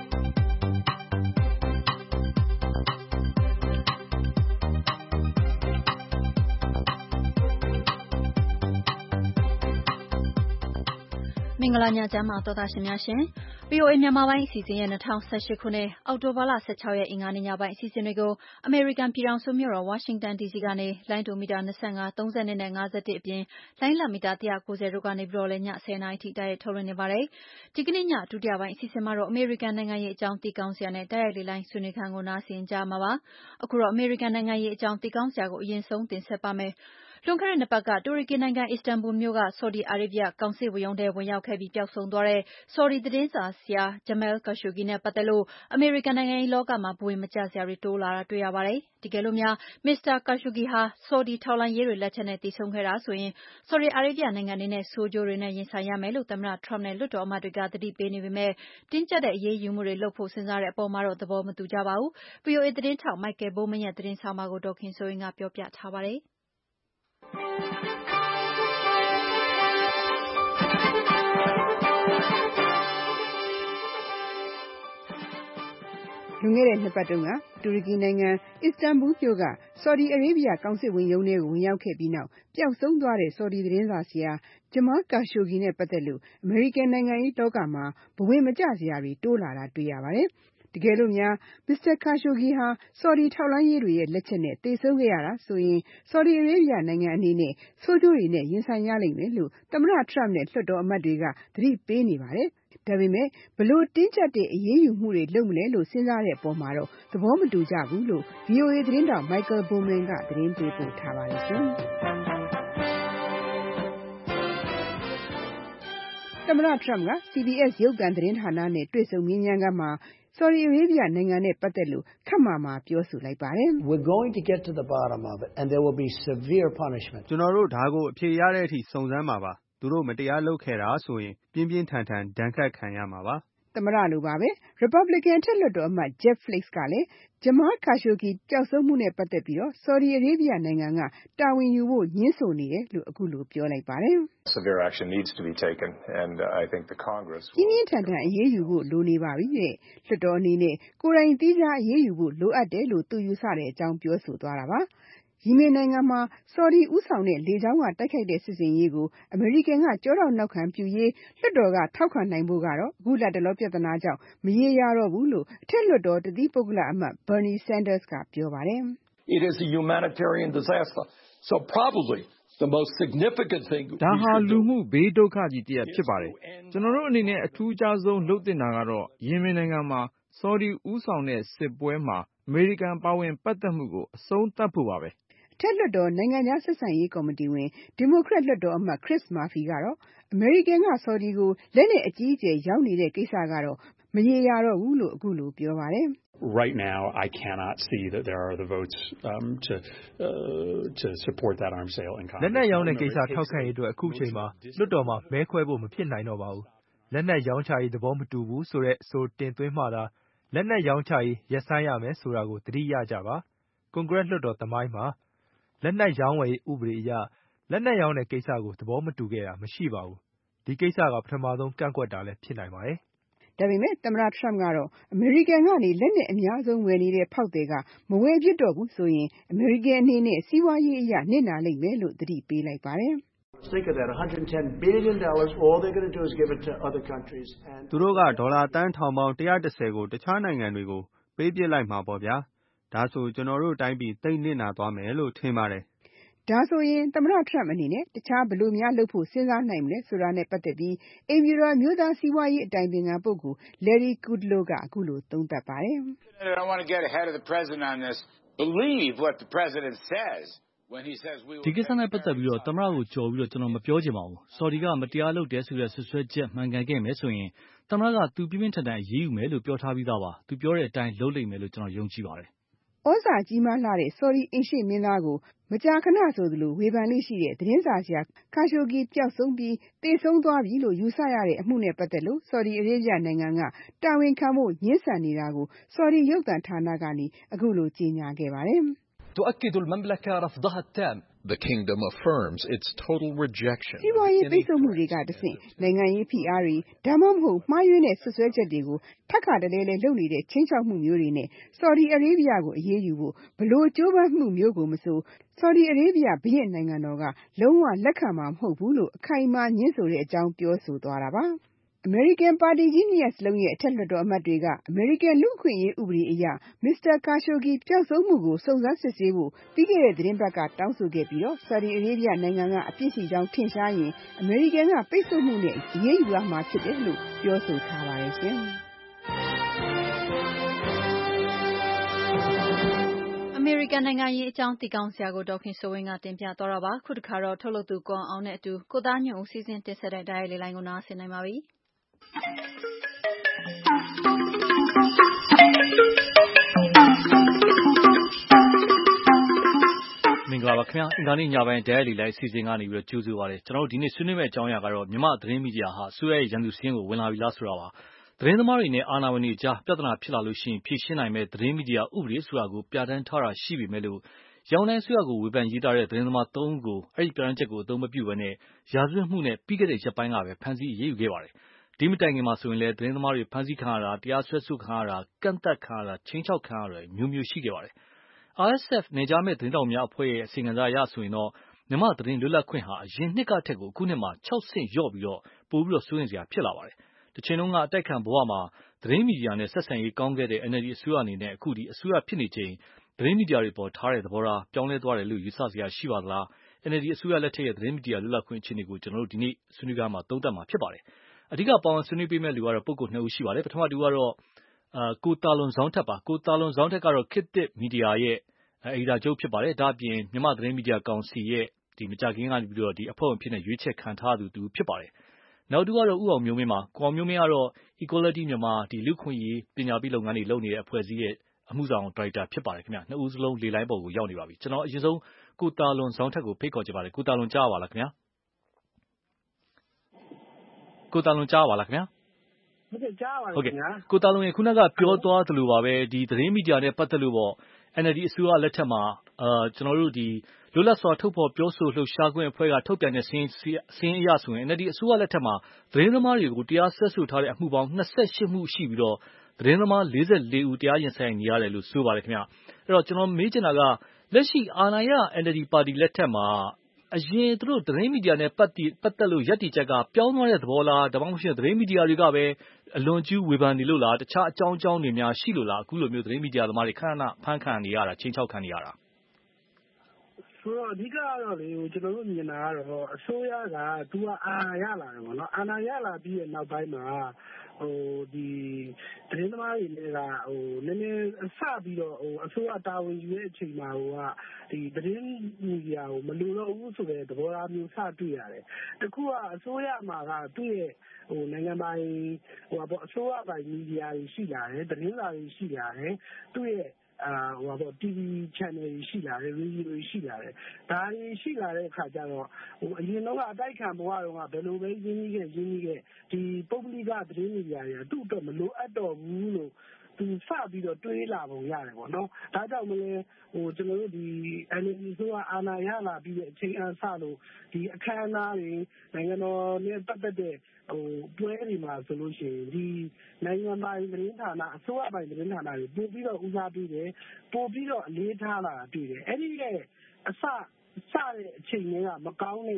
မင်္ဂလာညချမ်းပါသောသားရှင်များရှင် VOA မြန်မာပိုင်းအစီအစဉ်ရဲ့2018ခုနှစ်အောက်တိုဘာလ16ရက်အင်္ဂါနေ့ညပိုင်းအစီအစဉ်တွေကိုအမေရိကန်ပြည်ထောင်စုမြို့တော်ဝါရှင်တန် DC ကနေလိုင်းဒိုမီတာ25 32နဲ့51အပြင်လိုင်းလမီတာ190တို့ကနေပြီးတော့လည်းည10နာရီထိတိုက်ရိုက်ထုတ်လွှင့်နေပါတယ်။ဒီကနေ့ညဒုတိယပိုင်းအစီအစဉ်မှာတော့အမေရိကန်နိုင်ငံရေးအကြောင်းသိကောင်းစရာနဲ့တိုက်ရိုက်လေလိုင်းဆွေးနွေးခန်းကိုနားဆင်ကြမှာပါ။အခုတော့အမေရိကန်နိုင်ငံရေးအကြောင်းသိကောင်းစရာကိုအရင်ဆုံးတင်ဆက်ပါမယ်။လွန်ခဲ့တဲ့နှစ်ပတ်ကတူရကီနိုင်ငံအစ္စတန်ဘူလ်မြို့ကဆော်ဒီအာရေဗျကောင်စစ်ဝန်ရုံးထဲဝင်ရောက်ခဲ့ပြီးပျောက်ဆုံးသွားတဲ့ဆော်ဒီသတင်းစာဆရာ Jamal Khashoggi နဲ့ပတ်သက်လို့အမေရိကန်နိုင်ငံရေးလောကမှာဘဝင်မကျစရာတွေတိုးလာတာတွေ့ရပါတယ်။တကယ်လို့များမစ္စတာ Khashoggi ဟာဆော်ဒီထောက်လှမ်းရေးတွေလက်ချက်နဲ့သေဆုံးခဲ့တာဆိုရင်ဆော်ဒီအာရေဗျနိုင်ငံအနေနဲ့ဆိုးကျိုးတွေနဲ့ရင်ဆိုင်ရမယ်လို့သမ္မတ Trump နဲ့လွှတ်တော်အမတ်တွေကသတိပေးနေပေမဲ့တင်းကျပ်တဲ့အရေးယူမှုတွေလုပ်ဖို့စဉ်းစားတဲ့အပေါ်မှာတော့သဘောမတူကြပါဘူး။ VOA သတင်းထောက် Michael Bowman ရဲ့သတင်းဆောင်းပါးကိုဒေါ်ခင်စိုးရင်းကပြောပြထားပါတယ်။လွန်ခဲ့တဲ့နှစ်ပတ်တုန်းကတူရကီနိုင်ငံအစ္စတန်ဘူလ်မြို့ကဆော်ဒီအာရေဗျကောင်စစ်ဝန်ရုံးထဲကိုဝင်ရောက်ခဲ့ပြီးနောက်ပျောက်ဆုံးသွားတဲ့ဆော်ဒီသတင်းစာဆရာ Jamal Khashoggi နဲ့ပတ်သက်လို့အမေရိကန်နိုင်ငံရေးလောကမှာဘဝင်မကျစရာတွေတိုးလာတာတွေ့ရပါတယ်။တကယ်လို့များမစ္စတာ Khashoggi ဟာဆော်ဒီထောက်လှမ်းရေးတွေရဲ့လက်ချက်နဲ့သေဆုံးခဲ့ရတာဆိုရင်ဆော်ဒီအာရေဗျနိုင်ငံအနေနဲ့ဆိုးကျိုးတွေနဲ့ရင်ဆိုင်ရလိမ့်မယ်လို့သမ္မတ Trump နဲ့လွှတ်တော်အမတ်တွေကသတိပေးနေပါတယ်။ဒါပေမဲ့ဘလို့တင်းကျပ်တဲ့အရေးယူမှုတွေလုပ်မလဲလို့စဉ်းစားတဲ့အပေါ်မှာတော့သဘောမတူကြဘူးလို့ VOA သတင်းထောက် Michael Bowman ကသတင်းပေးပို့ထားပါတယ်ရှင်။သမ္မတ Trump က CBS ရုပ်သံသတင်းဌာနနဲ့တွေ့ဆုံမေးမြန်းခန်းမှာဆော်ဒီအာရေဗျနိုင်ငံနဲ့ပတ်သက်လို့ခပ်မာမာပြောဆိုလိုက်ပါတယ်။ We're going to get to the bottom of it and there will be severe punishment. ကျွန်တော်တို့ဒါကိုအဖြေရတဲ့အထိစုံစမ်းမှာပါ။သူတို့မတရားလုပ်ခဲ့တာဆိုရင်ပြင်းပြင်းထန်ထန်ဒဏ်ခတ်ခံရမှာပါ။သမ္မတလိုပါပဲ Republican အထက်လွှတ်တော်အမတ် Jeff Flake ကလည်း Jamal Khashoggi ပျောက်ဆုံးမှုနဲ့ပတ်သက်ပြီးဆော်ဒီအာရေဗျနိုင်ငံကတာဝန်ယူဖို့ငြင်းဆိုနေတယ်လို့အခုလိုပြောလိုက်ပါတယ်။ Severe action needs to be taken and I think the Congress ပြင်းပြင်းထန်ထန်အရေးယူဖို့လိုနေပါပြီတဲ့။လွှတ်တော်အနေနဲ့ကိုယ်တိုင်သီးခြားအရေးယူဖို့လိုအပ်တယ်လို့သူယူဆတဲ့အကြောင်းပြောဆိုသွားတာပါ။ယီမင်နိုင်ငံမှာဆော်ဒီဦးဆောင်တဲ့လေကြောင်းကတိုက်ခိုက်တဲ့စစ်ဆင်ရေးကိုအမေရိကန်ကကြောထောက်နောက်ခံပြုရေးလွှတ်တော်ကထောက်ခံနိုင်ဖို့ကတော့အခုလတ်တလောပြဿနာကြောင့်မရေရာတော့ဘူးလို့အထက်လွှတ်တော်တသီးပုဂ္ဂလအမတ် Bernie Sanders ကပြောပါတယ်။ It is a humanitarian disaster. So probably the most significant thing ဒါဟာလူမှုဘေးဒုက္ခကြီးတစ်ရပ်ဖြစ်ပါတယ်။ကျွန်တော်တို့အနေနဲ့အထူးခြားဆုံးလုပ်သင့်တာကတော့ယီမင်နိုင်ငံမှာဆော်ဒီဦးဆောင်တဲ့စစ်ပွဲမှာအမေရိကန်ပါဝင်ပတ်သက်မှုကိုအဆုံးသတ်ဖို့ပါပဲ။အထက်လွှတ်တော်နိုင်ငံခြားဆက်ဆံရေးကော်မတီဝင်ဒီမိုကရက်လွှတ်တော်အမတ် Chris Murphy ကတော့အမေရိကန်ကဆော်ဒီကိုလက်နက်အကြီးအကျယ်ရောင်းနေတဲ့ကိစ္စကတော့မရေရာတော့ဘူးလို့အခုလိုပြောပါတယ်။ Right now I cannot see that there are the votes to support that arms sale in Congress. လက်နက်ရောင်းတဲ့ကိစ္စထောက်ခံရေးအတွက်အခုချိန်မှာလွှတ်တော်မှာမဲခွဲဖို့မဖြစ်နိုင်တော့ပါဘူး။လက်နက်ရောင်းချရေးသဘောမတူဘူးဆိုတဲ့ဆိုတင်သွင်းမှသာလက်နက်ရောင်းချရေးရပ်ဆိုင်းရမယ်ဆိုတာကိုသတိရကြပါ။ကွန်ဂရက်လွှတ်တော်သမိုင်းမှာလက်နက်ရောင်းဝယ်ရေးဥပဒေအရလက်နက်ရောင်းတဲ့ကိစ္စကိုသဘောမတူခဲ့တာမရှိပါဘူး။ဒီကိစ္စကပထမဆုံးကန့်ကွက်တာလည်းဖြစ်နိုင်ပါတယ်။ဒါပေမဲ့သမ္မတ Trump ကတော့အမေရိကန်ကနေလက်နက်အများဆုံးဝယ်နေတဲ့ဖောက်သည်ကမဝယ်ဖြစ်တော့ဘူးဆိုရင်အမေရိကန်အနေနဲ့စီးပွားရေးအရနစ်နာလိမ့်မယ်လို့သတိပေးလိုက်ပါတယ်။ Think of that $110 billion all they're going to do is give it to other countries and သူတို့ကဒေါ်လာတန်းထောင်ပေါင်း110ကိုတခြားနိုင်ငံတွေကိုပေးပစ်လိုက်မှာပေါ့ဗျာ။ဒါဆိုကျွန်တော်တို့တိုင်းပြည်သိမ့်နစ်နာသွားမယ်လို့ထင်ပါတယ်။ဒါဆိုရင်သမ္မတ Trump အနေနဲ့တခြားဘယ်လိုများလုပ်ဖို့စဉ်းစားနိုင်မလဲဆိုတာနဲ့ပတ်သက်ပြီးအိမ်ဖြူတော်မျိုးသားစီးပွားရေးအတိုင်ပင်ခံပုဂ္ဂိုလ် Larry Kudlow ကအခုလိုသုံးသပ်ပါတယ်။ I don't want to get ahead of the president on this. Believe what the president says. ဒီကိစ္စနဲ့ပတ်သက်ပြီးသမ္မတကိုကြော်ပြီးကျွန်တော်မပြောချင်ပါဘူး။ ဆော်ဒီကမတရားလုပ်တယ်ဆိုတဲ့ဆွဆွဲချက်မှန်ကန်ခဲ့မယ်ဆိုရင်သမ္မတကသူပြင်းပြင်းထန်ထန်အရေးယူမယ်လို့ပြောထားပြီးသားပါ။သူပြောတဲ့အတိုင်းလုပ်လိမ့်မယ်လို့ကျွန်တော်ယုံကြည်ပါတယ်။ဩဇာကြီးမားလှတဲ့ဆော်ဒီအိမ်ရှေ့မင်းသားကိုမကြာခဏဆိုသလိုဝေဖန်လေးရှိတဲ့သတင်းစာဆရာခါရှိုဂီပျောက်ဆုံးပြီးသေဆုံးသွားပြီလို့ယူဆရတဲ့အမှုနဲ့ပတ်သက်လို့ဆော်ဒီအာရေဗျနိုင်ငံကတာဝန်ခံဖို့ညှင်းဆန်နေတာကိုဆော်ဒီရုပ်သံဌာနကနေအခုလိုကြေညာခဲ့ပါတယ် تؤكد المملكة رفضها التام. The kingdom affirms its total rejection. စီးပွားရေးပိတ်ဆို့မှုတွေကတဆင့်နိုင်ငံရေးဖိအားတွေဒါမှမဟုတ်မှားယွင်းတဲ့ဆွဆွဲချက်တွေကိုထပ်ခါတလဲလဲလုပ်နေတဲ့ချင်းချောက်မှုမျိုးတွေနဲ့ဆော်ဒီအာရေဗျကိုအရေးယူဖို့ဘလို့ကြိုးပမ်းမှုမျိုးကိုမဆိုဆော်ဒီအာရေဗျဘုရင့်နိုင်ငံတော်ကလုံးဝလက်ခံမှာမဟုတ်ဘူးလို့အခိုင်အမာညှင်းဆိုတဲ့အကြောင်းပြောဆိုသွားတာပါအမေရိကန်ပါတီကြီးနှစ်ရပ်စလုံးရဲ့အထက်လွှတ်တော်အမတ်တွေကအမေရိကန်လူ့အခွင့်အရေးဥပဒေအရမစ္စတာကာရှိုဂီပျောက်ဆုံးမှုကိုစုံစမ်းစစ်ဆေးဖို့ပြီးခဲ့တဲ့သတင်းပတ်ကတောင်းဆိုခဲ့ပြီးတော့ဆော်ဒီအာရေဗျနိုင်ငံကအပြစ်ရှိကြောင်းထင်ရှားရင်အမေရိကန်ကပိတ်ဆို့မှုနဲ့အရေးယူရမှာဖြစ်တယ်လို့ပြောဆိုထားပါတယ်ရှင်အမေရိကန်နိုင်ငံရေးအကြောင်းသိကောင်းစရာကိုဒေါက်ခင်စိုးဝင်းကတင်ပြသွားတာပါခုတစ်ခါတော့ထုတ်လုပ်သူကိုအောင်နဲ့အတူကိုသားညွန့်ဦးစီစဉ်တင်ဆက်တဲ့တိုင်းလေးလိုင်းကိုနားဆင်နိုင်ပါပြီမင်္ဂလာပါခင်ဗျာအင်္ဂါနေ့ညပိုင်းဒဲလီလိုက်အစီအစဉ်ကနေပြီးတော့ကြိုးဆိုပါရစေကျွန်တော်တို့ဒီနေ့ဆွေးနွေးမယ့်အကြောင်းအရာကတော့မြန်မာသတင်းမီဒီယာဟာဆိုရရဲ့ရန်သူစင်းကိုဝင်လာပြီလားဆိုတာပါသတင်းသမားတွေနဲ့အာဏာပိုင်တွေကြားပြဿနာဖြစ်လာလို့ရှိရင်ဖြေရှင်းနိုင်မဲ့သတင်းမီဒီယာဥပဒေဆိုတာကိုပြဋ္ဌာန်းထားတာရှိပေမဲ့လို့ရောင်တိုင်းဆွေရကိုဝေဖန်ရေးသားတဲ့သတင်းသမား3ဦးကိုအဲ့ဒီပြဋ္ဌာန်းချက်ကိုအသုံးမပြုဘဲနဲ့ရာဇဝတ်မှုနဲ့ပြီးခဲ့တဲ့ရက်ပိုင်းကပဲဖမ်းဆီးအရေးယူခဲ့ပါတယ်ဒီမတိုင်ခင်မှာဆိုရင်လည်းသတင်းသမားတွေဖမ်းဆီးခံရတာတရားစွဲဆိုခံရတာကန့်သက်ခံရတာချင်းချောက်ခံရတာမျိုးမျိုးရှိခဲ့ပါတယ်RSF နေကြမဲ့သတင်းတော်များအဖွဲ့ရဲ့အစီအစဉ်အရဆိုရင်တော့မြန်မာသတင်းလွတ်လပ်ခွင့်ဟာအရင်နှစ်ကထက်ကိုအခုနှစ်မှာ6ဆင့်လျော့ပြီးတော့ပိုပြီးတော့စိုးရင်စရာဖြစ်လာပါတယ်။တချိန်လုံးကအတိုက်ခံဘဝမှာသတင်းမီဒီယာနဲ့ဆက်ဆံရေးကောင်းခဲ့တဲ့ NLD အစိုးရအနေနဲ့အခုဒီအစိုးရဖြစ်နေချိန်သတင်းမီဒီယာတွေပေါ်ထားတဲ့သဘောထားပြောင်းလဲသွားတယ်လို့ယူဆစရာရှိပါသလား။ NLD အစိုးရလက်ထက်ရဲ့သတင်းမီဒီယာလွတ်လပ်ခွင့်အခြေအနေကိုကျွန်တော်တို့ဒီနေ့ဆွေးနွေးကြမှာသုံးသပ်မှာဖြစ်ပါတယ်။အဓိကပါဝင်ဆွေးနွေးပေးမယ့်လူကတော့ပုဂ္ဂိုလ်2ဦးရှိပါတယ်။ပထမတူကတော့ကိုတာလွန်ဇောင်းထက်ပါကိုတာလွန်ဇောင်းထက်ကတော့ခေတ်သစ်မီဒီယာရဲ့အယ်ဒီတာချုပ်ဖြစ်ပါတယ်ဒါ့အပြင်မြန်မာသတင်းမီဒီယာကောင်စီရဲ့ဒီမကြခင်ကနေပြီးတော့ဒီအဖွဲ့ဝင်ဖြစ်နေရွေးချယ်ခံထားသူဖြစ်ပါတယ်နောက်တူကတော့ဦးအောင်မျိုးမင်းပါကိုအောင်မျိုးမင်းကတော့ Equality မြန်မာဒီလူခွင့်ရေးပညာပေးလုပ်ငန်းတွေလုပ်နေတဲ့အဖွဲ့အစည်းရဲ့အမှုဆောင်ဒါရိုက်တာဖြစ်ပါတယ်ခင်ဗျနှစ်ဦးစလုံးလေလိုင်းပေါ်ကိုရောက်နေပါပြီကျွန်တော်အရင်ဆုံးကိုတာလွန်ဇောင်းထက်ကိုဖိတ်ခေါ်ကြပါရစေကိုတာလွန်ကြားပါလားခင်ဗျကိုတာလွန်ကြားပါလားခင်ဗျဟုတ်ကြားပါခင်ဗျကိုတာလွန်ရေခုနကပြောသွားသလိုပါပဲဒီသတင်းမီဒီယာနဲ့ပတ်သက်လို့ပေါ့NLD အစိုးရလက်ထက်မှာကျွန်တော်တို့ဒီလွတ်လပ်စွာထုတ်ဖော်ပြောဆိုလှုပ်ရှားခွင့်အဖွဲ့ကထုတ်ပြန်တဲ့စင်းအရဆိုရင် NLD အစိုးရလက်ထက်မှာသတင်းသမားတွေကိုတရားစွဲဆိုထားတဲ့အမှုပေါင်း28မှုရှိပြီးတော့သတင်းသမား44ဦးတရားရင်ဆိုင်နေရတယ်လို့ဆိုပါတယ်ခင်ဗျအဲ့တော့ကျွန်တော်မေးချင်တာကလက်ရှိအာဏာရ NLD ပါတီလက်ထက်မှာအရင်သူတို့သတင်းမီဒီယာနဲ့ပတ်သက်လို့ရပ်တည်ချက်ကပြောင်းသွားတဲ့သဘောလားဒါမှမဟုတ်သတင်းမီဒီယာတွေကပဲအလွန်ကျူးဝေဖန်နေလို့လားတခြားအကြောင်းတွေများရှိလို့လားအခုလိုမျိုးသတင်းမီဒီယာသမားတွေခဏဖမ်းခံနေရတာချင်းချောက်ခံနေရတာဆိုတော့အဓိကကတော့လေကျွန်တော်တို့မြင်တာကတော့အစိုးရကသူကအာဏာရလာတယ်ပေါ့နော်အာဏာရလာပြီးတဲ့နောက်ပိုင်းမှာဒီသတင်းသမားတွေလည်းကနည်းနည်းစပြီးတော့အစိုးရတာဝန်ယူတဲ့အချိန်မှာဒီသတင်းမီဒီယာကိုမလိုတော့ဘူးဆိုတဲ့သဘောထားမျိုးစတွေ့ရတယ်။တခုကအစိုးရမှာကသူ့ရဲ့နိုင်ငံပိုင်အစိုးရပိုင်မီဒီယာတွေရှိလာတယ်သတင်းစာတွေရှိလာတယ်သူ့ရဲ့TV channel တွေရှိလာတယ် radio တွေရှိလာတယ်ဒါတွေရှိလာတဲ့အခါကျတော့အရင်တော့အတိုက်ခံဘဝတုန်းကဘယ်လိုပဲရင်းနှီးခဲ့ဒီပုဂ္ဂလိကသတင်းမီဒီယာတွေကသူ့အတွက်မလိုအပ်တော့ဘူးလို့သူစပြီးတော့တွေးလာပုံရတယ်ပေါ့နော်ဒါကြောင့်မလဲကျွန်တော်တို့ဒီ NLD ဆိုတာအာဏာရလာပြီးတဲ့အချိန်အစလို့ဒီအခမ်းအနားတွေနိုင်ငံတော်နဲ့ပတ်သက်တဲ့ပွဲတွေမှာဆိုလို့ရှိရင်ဒီနိုင်ငံပိုင်သတင်းဌာနအစိုးရပိုင်သတင်းဌာနတွေပို့ပြီးတော့ဦးစားပေးတယ်ပို့ပြီးတော့အလေးထားလာတာတွေ့တယ်အဲ့ဒီရဲ့အစတဲ့အချိန်တွေကမကောင်းတဲ့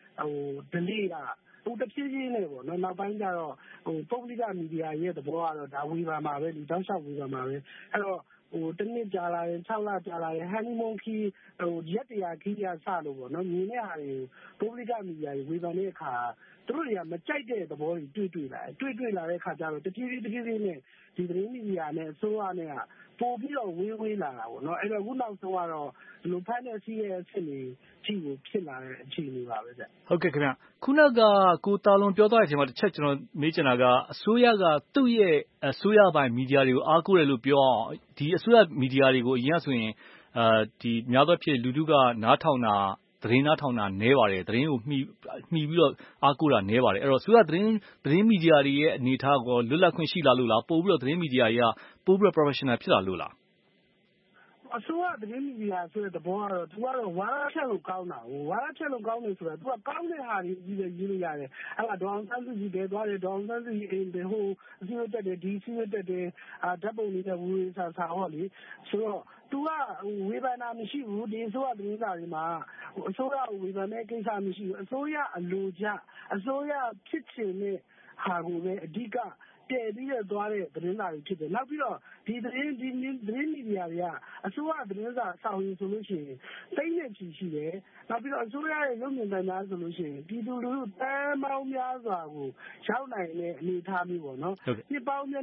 delay ကတဖြည်းဖြည်းနဲ့ပေါ့နော်နောက်ပိုင်းကျတော့ပုဂ္ဂလိကမီဒီယာရဲ့သဘောကတော့ဒါဝေဖန်မှာပဲလူတောက်လျှောက်ဝေဖန်မှာပဲအဲ့တော့တနည်းကြာလာရင်6လကြာလာရင်ဟန်နီမွန်ခီရက်တရာခီးရစလို့ပေါ့နော်မြင်တဲ့ဟာတွေကိုပုဂ္ဂလိကမီဒီယာတွေဝေဖန်တဲ့အခါသူတို့တွေကမကြိုက်တဲ့သဘောတွေတွေ့လာတဲ့ခါကျတော့တဖြည်းဖြည်းနဲ့ဒီသတင်းမီဒီယာနဲ့အစိုးရနဲ့ကပို့ပြီးတော့ဝေးလာတာပေါ့နော်အဲ့တော့အခုနောက်ဆုံးကတော့ဒီလိုဖမ်းတဲ့ဆီးရဲ့အဖြစ်နေကြီးကိုဖြစ်လာတဲ့အခြေအနေပါပဲဗျဟုတ်ကဲ့ခင်ဗျခုနကကိုတာလွန်ပြောသွားတဲ့အချိန်မှာတစ်ချက်ကျွန်တော်မေးချင်တာကအစိုးရကသူ့ရဲ့အစိုးရပိုင်းမီဒီယာတွေကိုအားကိုးတယ်လို့ပြောအောင်ဒီအစိုးရမီဒီယာတွေကိုအရင်ကဆိုရင်ဒီများသောဖြင့်လူထုကနားထောင်တာသတင်းနားထောင်တာနည်းပါတယ်သတင်းကိုမှီပြီးတော့အားကိုးတာနည်းပါတယ်အဲ့တော့ဆိုရသတင်းမီဒီယာတွေရဲ့အနေအထားကိုလွတ်လပ်ခွင့်ရှိလာလို့လားပို့ပြီးတော့သတင်းမီဒီယာတွေကပို့ပြီးတော့ professional ဖြစ်လာလို့လားအစိုးရသတင်းမီဒီယာဆိုတဲ့သဘောကတော့သူကတော့ဝါဒဖြန့်လို့ကောင်းတာဝါဒဖြန့်လို့ကောင်းတယ်ဆိုတာသူကကောင်းတဲ့ဟာတွေကြီးပဲရေးလို့ရတယ်အဲ့ဒါဒေါအောင်ဆန်းစုကြည်တဲသွားတယ်ဒေါအောင်ဆန်းစုကြည်အိမ်ပဲဟိုအစည်းအဝေးတက်တယ်ဒီအစည်းအဝေးတက်တယ်ဓာတ်ပုံတွေနဲ့ဝေဆာဟောလေဆိုတော့သူကဝေဖန်တာမရှိဘူးဒီအစိုးရသတင်းစာတွေမှာအစိုးရဝေဖန်တဲ့ကိစ္စမရှိဘူးအစိုးရအလိုကျအစိုးရဖြစ်ချင်တဲ့ဟာကိုပဲအဓိကတည်ပြီးတော့သွားတဲ့သတင်းစာတွေဖြစ်တယ်နောက်ပြီးတော့ဒီသတင်းမီဒီယာတွေကအစိုးရသတင်းစာစောင့်ရည်ဆိုလို့ရှိရင်တိတ်နဲ့ချီရှိတယ်နောက်ပြီးတော့အစိုးရရဲ့ရုပ်မြင်သံကြားဆိုလို့ရှိရင်ပြည်သူလူထုတန်းပေါင်းများစွာကိုရောက်နိုင်တဲ့အနေအထားမျိုးပေါ့နော်နှစ်ပေါင်း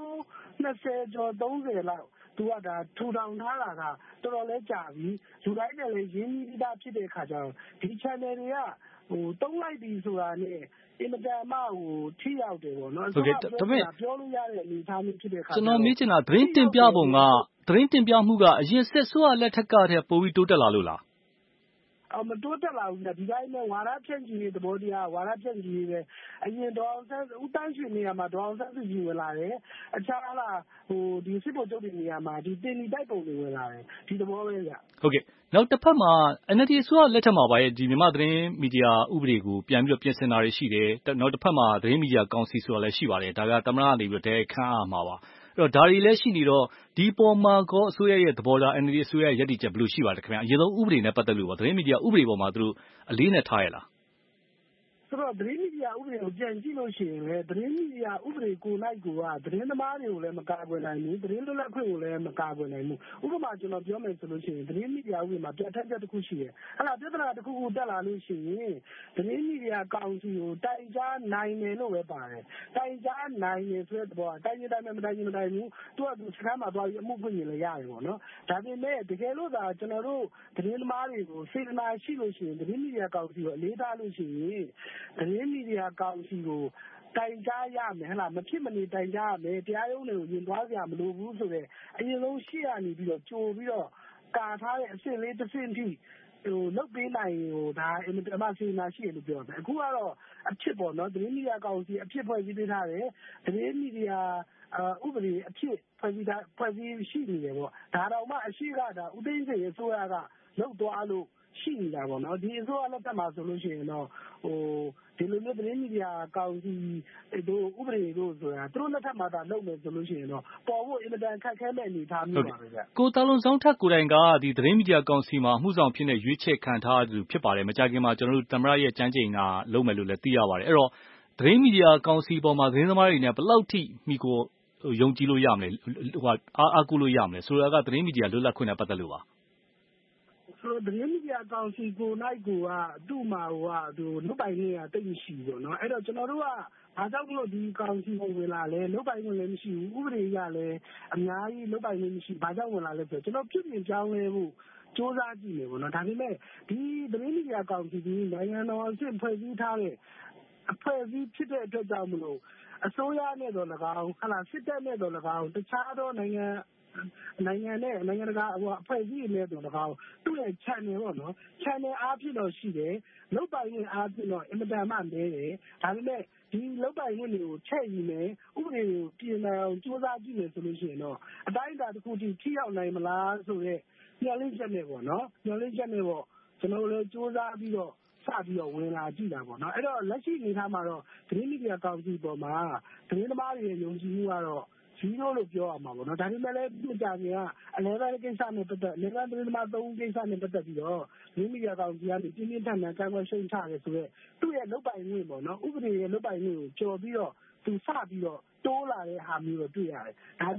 20ကျော်30လောက်သူကဒါထူထောင်ထားတာကတော်တော်လေးကြာပြီလူတိုင်းနဲ့လည်းရင်းနှီးပြီးသားဖြစ်တဲ့ခါကျတော့ဒီ channel တွေကတုံးလိုက်ပြီဆိုတာနဲ့အင်မတန်မှထိရောက်တယ်ပေါ့နော်ဆိုတော့ပြောလို့ရတဲ့အနေအထားမျိုးဖြစ်တဲ့ခါကျွန်တော်မေးချင်တာသတင်းတင်ပြပုံကသတင်းတင်ပြမှုကအရင်စစ်ဆိုးရလက်ထက်ကတည်းကပိုပြီးတိုးတက်လာလို့လားမတိုးတက်လာဘူးဒီတိုင်းနဲ့ဝါဒဖြန့်ချီတဲ့သဘောတရားဝါဒဖြန့်ချီတယ်အရင်ဒေါအောင်ဆန်းဦးတန်းရွှေနေရာမှာဒေါအောင်ဆန်းစုကြည်ဝင်လာတယ်အခြားဒီစစ်ဗိုလ်ချုပ်တွေနေရာမှာဒီတင်ဒီတိုက်ပုံတွေဝင်လာတယ်ဒီသဘောပဲဗျဟုတ်ကဲ့နောက်တစ်ဖက်မှာ NLD အစိုးရလက်ထက်မှာပါရဲ့ဒီမြန်မာသတင်းမီဒီယာဥပဒေကိုပြန်ပြီးတော့ပြင်ဆင်တာတွေရှိတယ်နောက်တစ်ဖက်မှာသတင်းမီဒီယာကောင်စီဆိုတာလည်းရှိပါတယ်ဒါကသမ္မတကနေပြီးတော့ခန့်အပ်မှာပါအဲ့တော့ဒါတွေလည်းရှိနေတော့ဒီပေါ်မှာကောအစိုးရရဲ့သဘောထား NLD အစိုးရရဲ့ရည်တည်ချက်ဘယ်လိုရှိပါလဲခင်ဗျာအရင်ဆုံးဥပဒေနဲ့ပတ်သက်လို့ပါသတင်းမီဒီယာဥပဒေပေါ်မှာသူတို့အလေးနဲ့ထားရလားဆိုတော့သတင်းမီဒီယာဥပဒေကိုပြန်ကြည့်လို့ရှိရင်လည်းသတင်းမီဒီယာဥပဒေကိုနိုင်ကသတင်းသမားတွေကိုလည်းမကာကွယ်နိုင်ဘူးသတင်းလွတ်လပ်ခွင့်ကိုလည်းမကာကွယ်နိုင်ဘူးဥပမာကျွန်တော်ပြောမယ်ဆိုလို့ရှိရင်သတင်းမီဒီယာဥပဒေမှာပြဋ္ဌာန်းချက်တစ်ခုရှိတယ်အဲ့ဒါပြဿနာတစ်ခုတက်လာလို့ရှိရင်သတင်းမီဒီယာကောင်စီကိုတိုင်ကြားနိုင်တယ်လို့ပဲပါတယ်တိုင်ကြားနိုင်တယ်ဆိုတဲ့သဘောကတိုင်ကြားနိုင်မတိုင်ဘူးသူကစကားမှာသွားပြီးအမှုဖွင့်ရင်လည်းရတယ်ပေါ့နော်ဒါပေမဲ့တကယ်လို့သာကျွန်တော်တို့သတင်းသမားတွေကိုစေတနာရှိလို့ရှိရင်သတင်းမီဒီယာကောင်စီကိုအလေးထားလို့ရှိရင်သတင်းမီဒီယာကောင်စီကိုတိုင်ကြားရမယ်ဟလားမဖြစ်မနေတိုင်ကြားရမယ်တရားရုံးတွေကိုရင်သွားကြမလို့ဘူးဆိုတဲ့အရင်ဆုံးရှေ့ကနေပြီးတော့ကြိုပြီးတော့ကာထားတဲ့အဆင့်လေးတစ်ဆင့်ထိလုတ်ပေးနိုင်ဒါအင်မတန်မှစေနာရှိရလို့ပြောတယ်အခုကတော့အဖြစ်ပေါ့နော်သတင်းမီဒီယာကောင်စီအဖြစ်ဖွဲ့စည်းပေးထားတယ်သတင်းမီဒီယာဥပဒေအဖြစ်ဖွဲ့စည်းရှိနေတယ်ပေါ့ဒါတော့မှအရှိကဒါဦးသိန်းစိန်အစိုးရကလုတ်သွားလို့ရှိနေတာပေါ့နော်ဒီအစိုးရလက်ထက်မှာဆိုလို့ရှိရင်တော့ဒီလိုမျိုးသတင်းမီဒီယာကောင်စီတို့ဥပဒေတို့ဆိုတာသူတို့လက်ထက်မှာဒါလုပ်မယ်ဆိုလို့ရှိရင်တော့ပေါ်ဖို့အင်မတန်ခက်ခဲမဲ့အနေအထားမျိုးပါပဲဗျကိုတာလွန်ဆောင်ထက်ကိုယ်တိုင်ကဒီသတင်းမီဒီယာကောင်စီမှာအမှုဆောင်ဖြစ်နေရွေးချယ်ခံထားသူဖြစ်ပါတယ်မကြခင်မှာကျွန်တော်တို့သမ္မတရဲ့ကြမ်းကြိမ်တာလုပ်မယ်လို့လည်းသိရပါတယ်အဲ့တော့သတင်းမီဒီယာကောင်စီပေါ်မှာသတင်းသမားတွေနဲ့ဘယ်လောက်ထိမိကိုယုံကြည်လို့ရမလဲအားကိုးလို့ရမလဲဆိုတာကသတင်းမီဒီယာလွတ်လပ်ခွင့်နဲ့ပတ်သက်လို့ပါဆိုတော့သတင်းမီဒီယာကောင်စီကိုနိုင်ကသူ့မှာသူလုတ်ပိုင်နေရတိတ်မရှိဘူးပေါ့နော်အဲ့တော့ကျွန်တော်တို့ကဘာကြောင့်မလို့ဒီကောင်စီကိုဝင်လာလဲလုတ်ပိုင်ခွင့်လည်းမရှိဘူးဥပဒေအရလည်းအများကြီးလုတ်ပိုင်ခွင့်မရှိဘာကြောင့်ဝင်လာလဲဆိုတော့ကျွန်တော်ပြုပြင်ပြောင်းလဲဖို့စ조사ကြည့်နေပေါ့နော်ဒါပေမဲ့ဒီသတင်းမီဒီယာကောင်စီကနိုင်ငံတော်အဆင့်ဖွဲ့စည်းထားတဲ့အဖွဲ့အစည်းဖြစ်တဲ့အတွက်ကြောင့်မလို့အစိုးရနဲ့တော့၎င်းဟလာစစ်တပ်နဲ့တော့၎င်းတခြားသောနိုင်ငံနဲ့နိုင်ငံတကာအဖွဲ့အစည်းတွေနဲ့တော့၎င်းသူ့ရဲ့ channel ပေါ့နော် channel အားဖြင့်တော့ရှိတယ်လုတ်ပိုင်ခွင့်အားဖြင့်တော့အင်မတန်မှနည်းတယ်ဒါပေမဲ့ဒီလုတ်ပိုင်ခွင့်တွေကိုချက်ယူမယ်ဥပဒေကိုပြင်နိုင်အောင်စ조사ကြည့်မယ်ဆိုလို့ရှိရင်တော့အတိုင်းအတာတစ်ခုထိရောက်နိုင်မလားဆိုတော့မျှော်လင့်ချက်နဲ့ပေါ့နော်မျှော်လင့်ချက်နဲ့ပေါ့ကျွန်တော်လည်းစ조사ပြီးတော့စပြီးတော့ဝင်လာကြည့်တာပေါ့နော်အဲ့တော့လက်ရှိအနေထားမှာတော့သတင်းမီဒီယာကောင်စီပေါ်မှာသတင်းသမားတွေရဲ့ယုံကြည်မှုကတော့0လို့ပြောရမှာပေါ့နော်ဒါပေမဲ့လည်းမကြခင်ကအလဲပိုင်းကိစ္စနဲ့ပတ်သက်လည်းသတင်းသမား3ကိစ္စနဲ့ပတ်သက်ပြီးတော့သတင်းမီဒီယာကောင်စီကနေပြင်းပြင်းထန်ထန်ကန့်ကွက်ရှုံချတယ်ဆိုတော့သူ့ရဲ့လုတ်ပိုင်ခွင့်ပေါ့နော်ဥပဒေရဲ့လုတ်ပိုင်ခွင့်ကိုကျော်ပြီးတော့သူစပြီးတော့တိုးလာတဲ့ဟာမျိုးတော့တွေ့ရတယ်ဒါမျိုး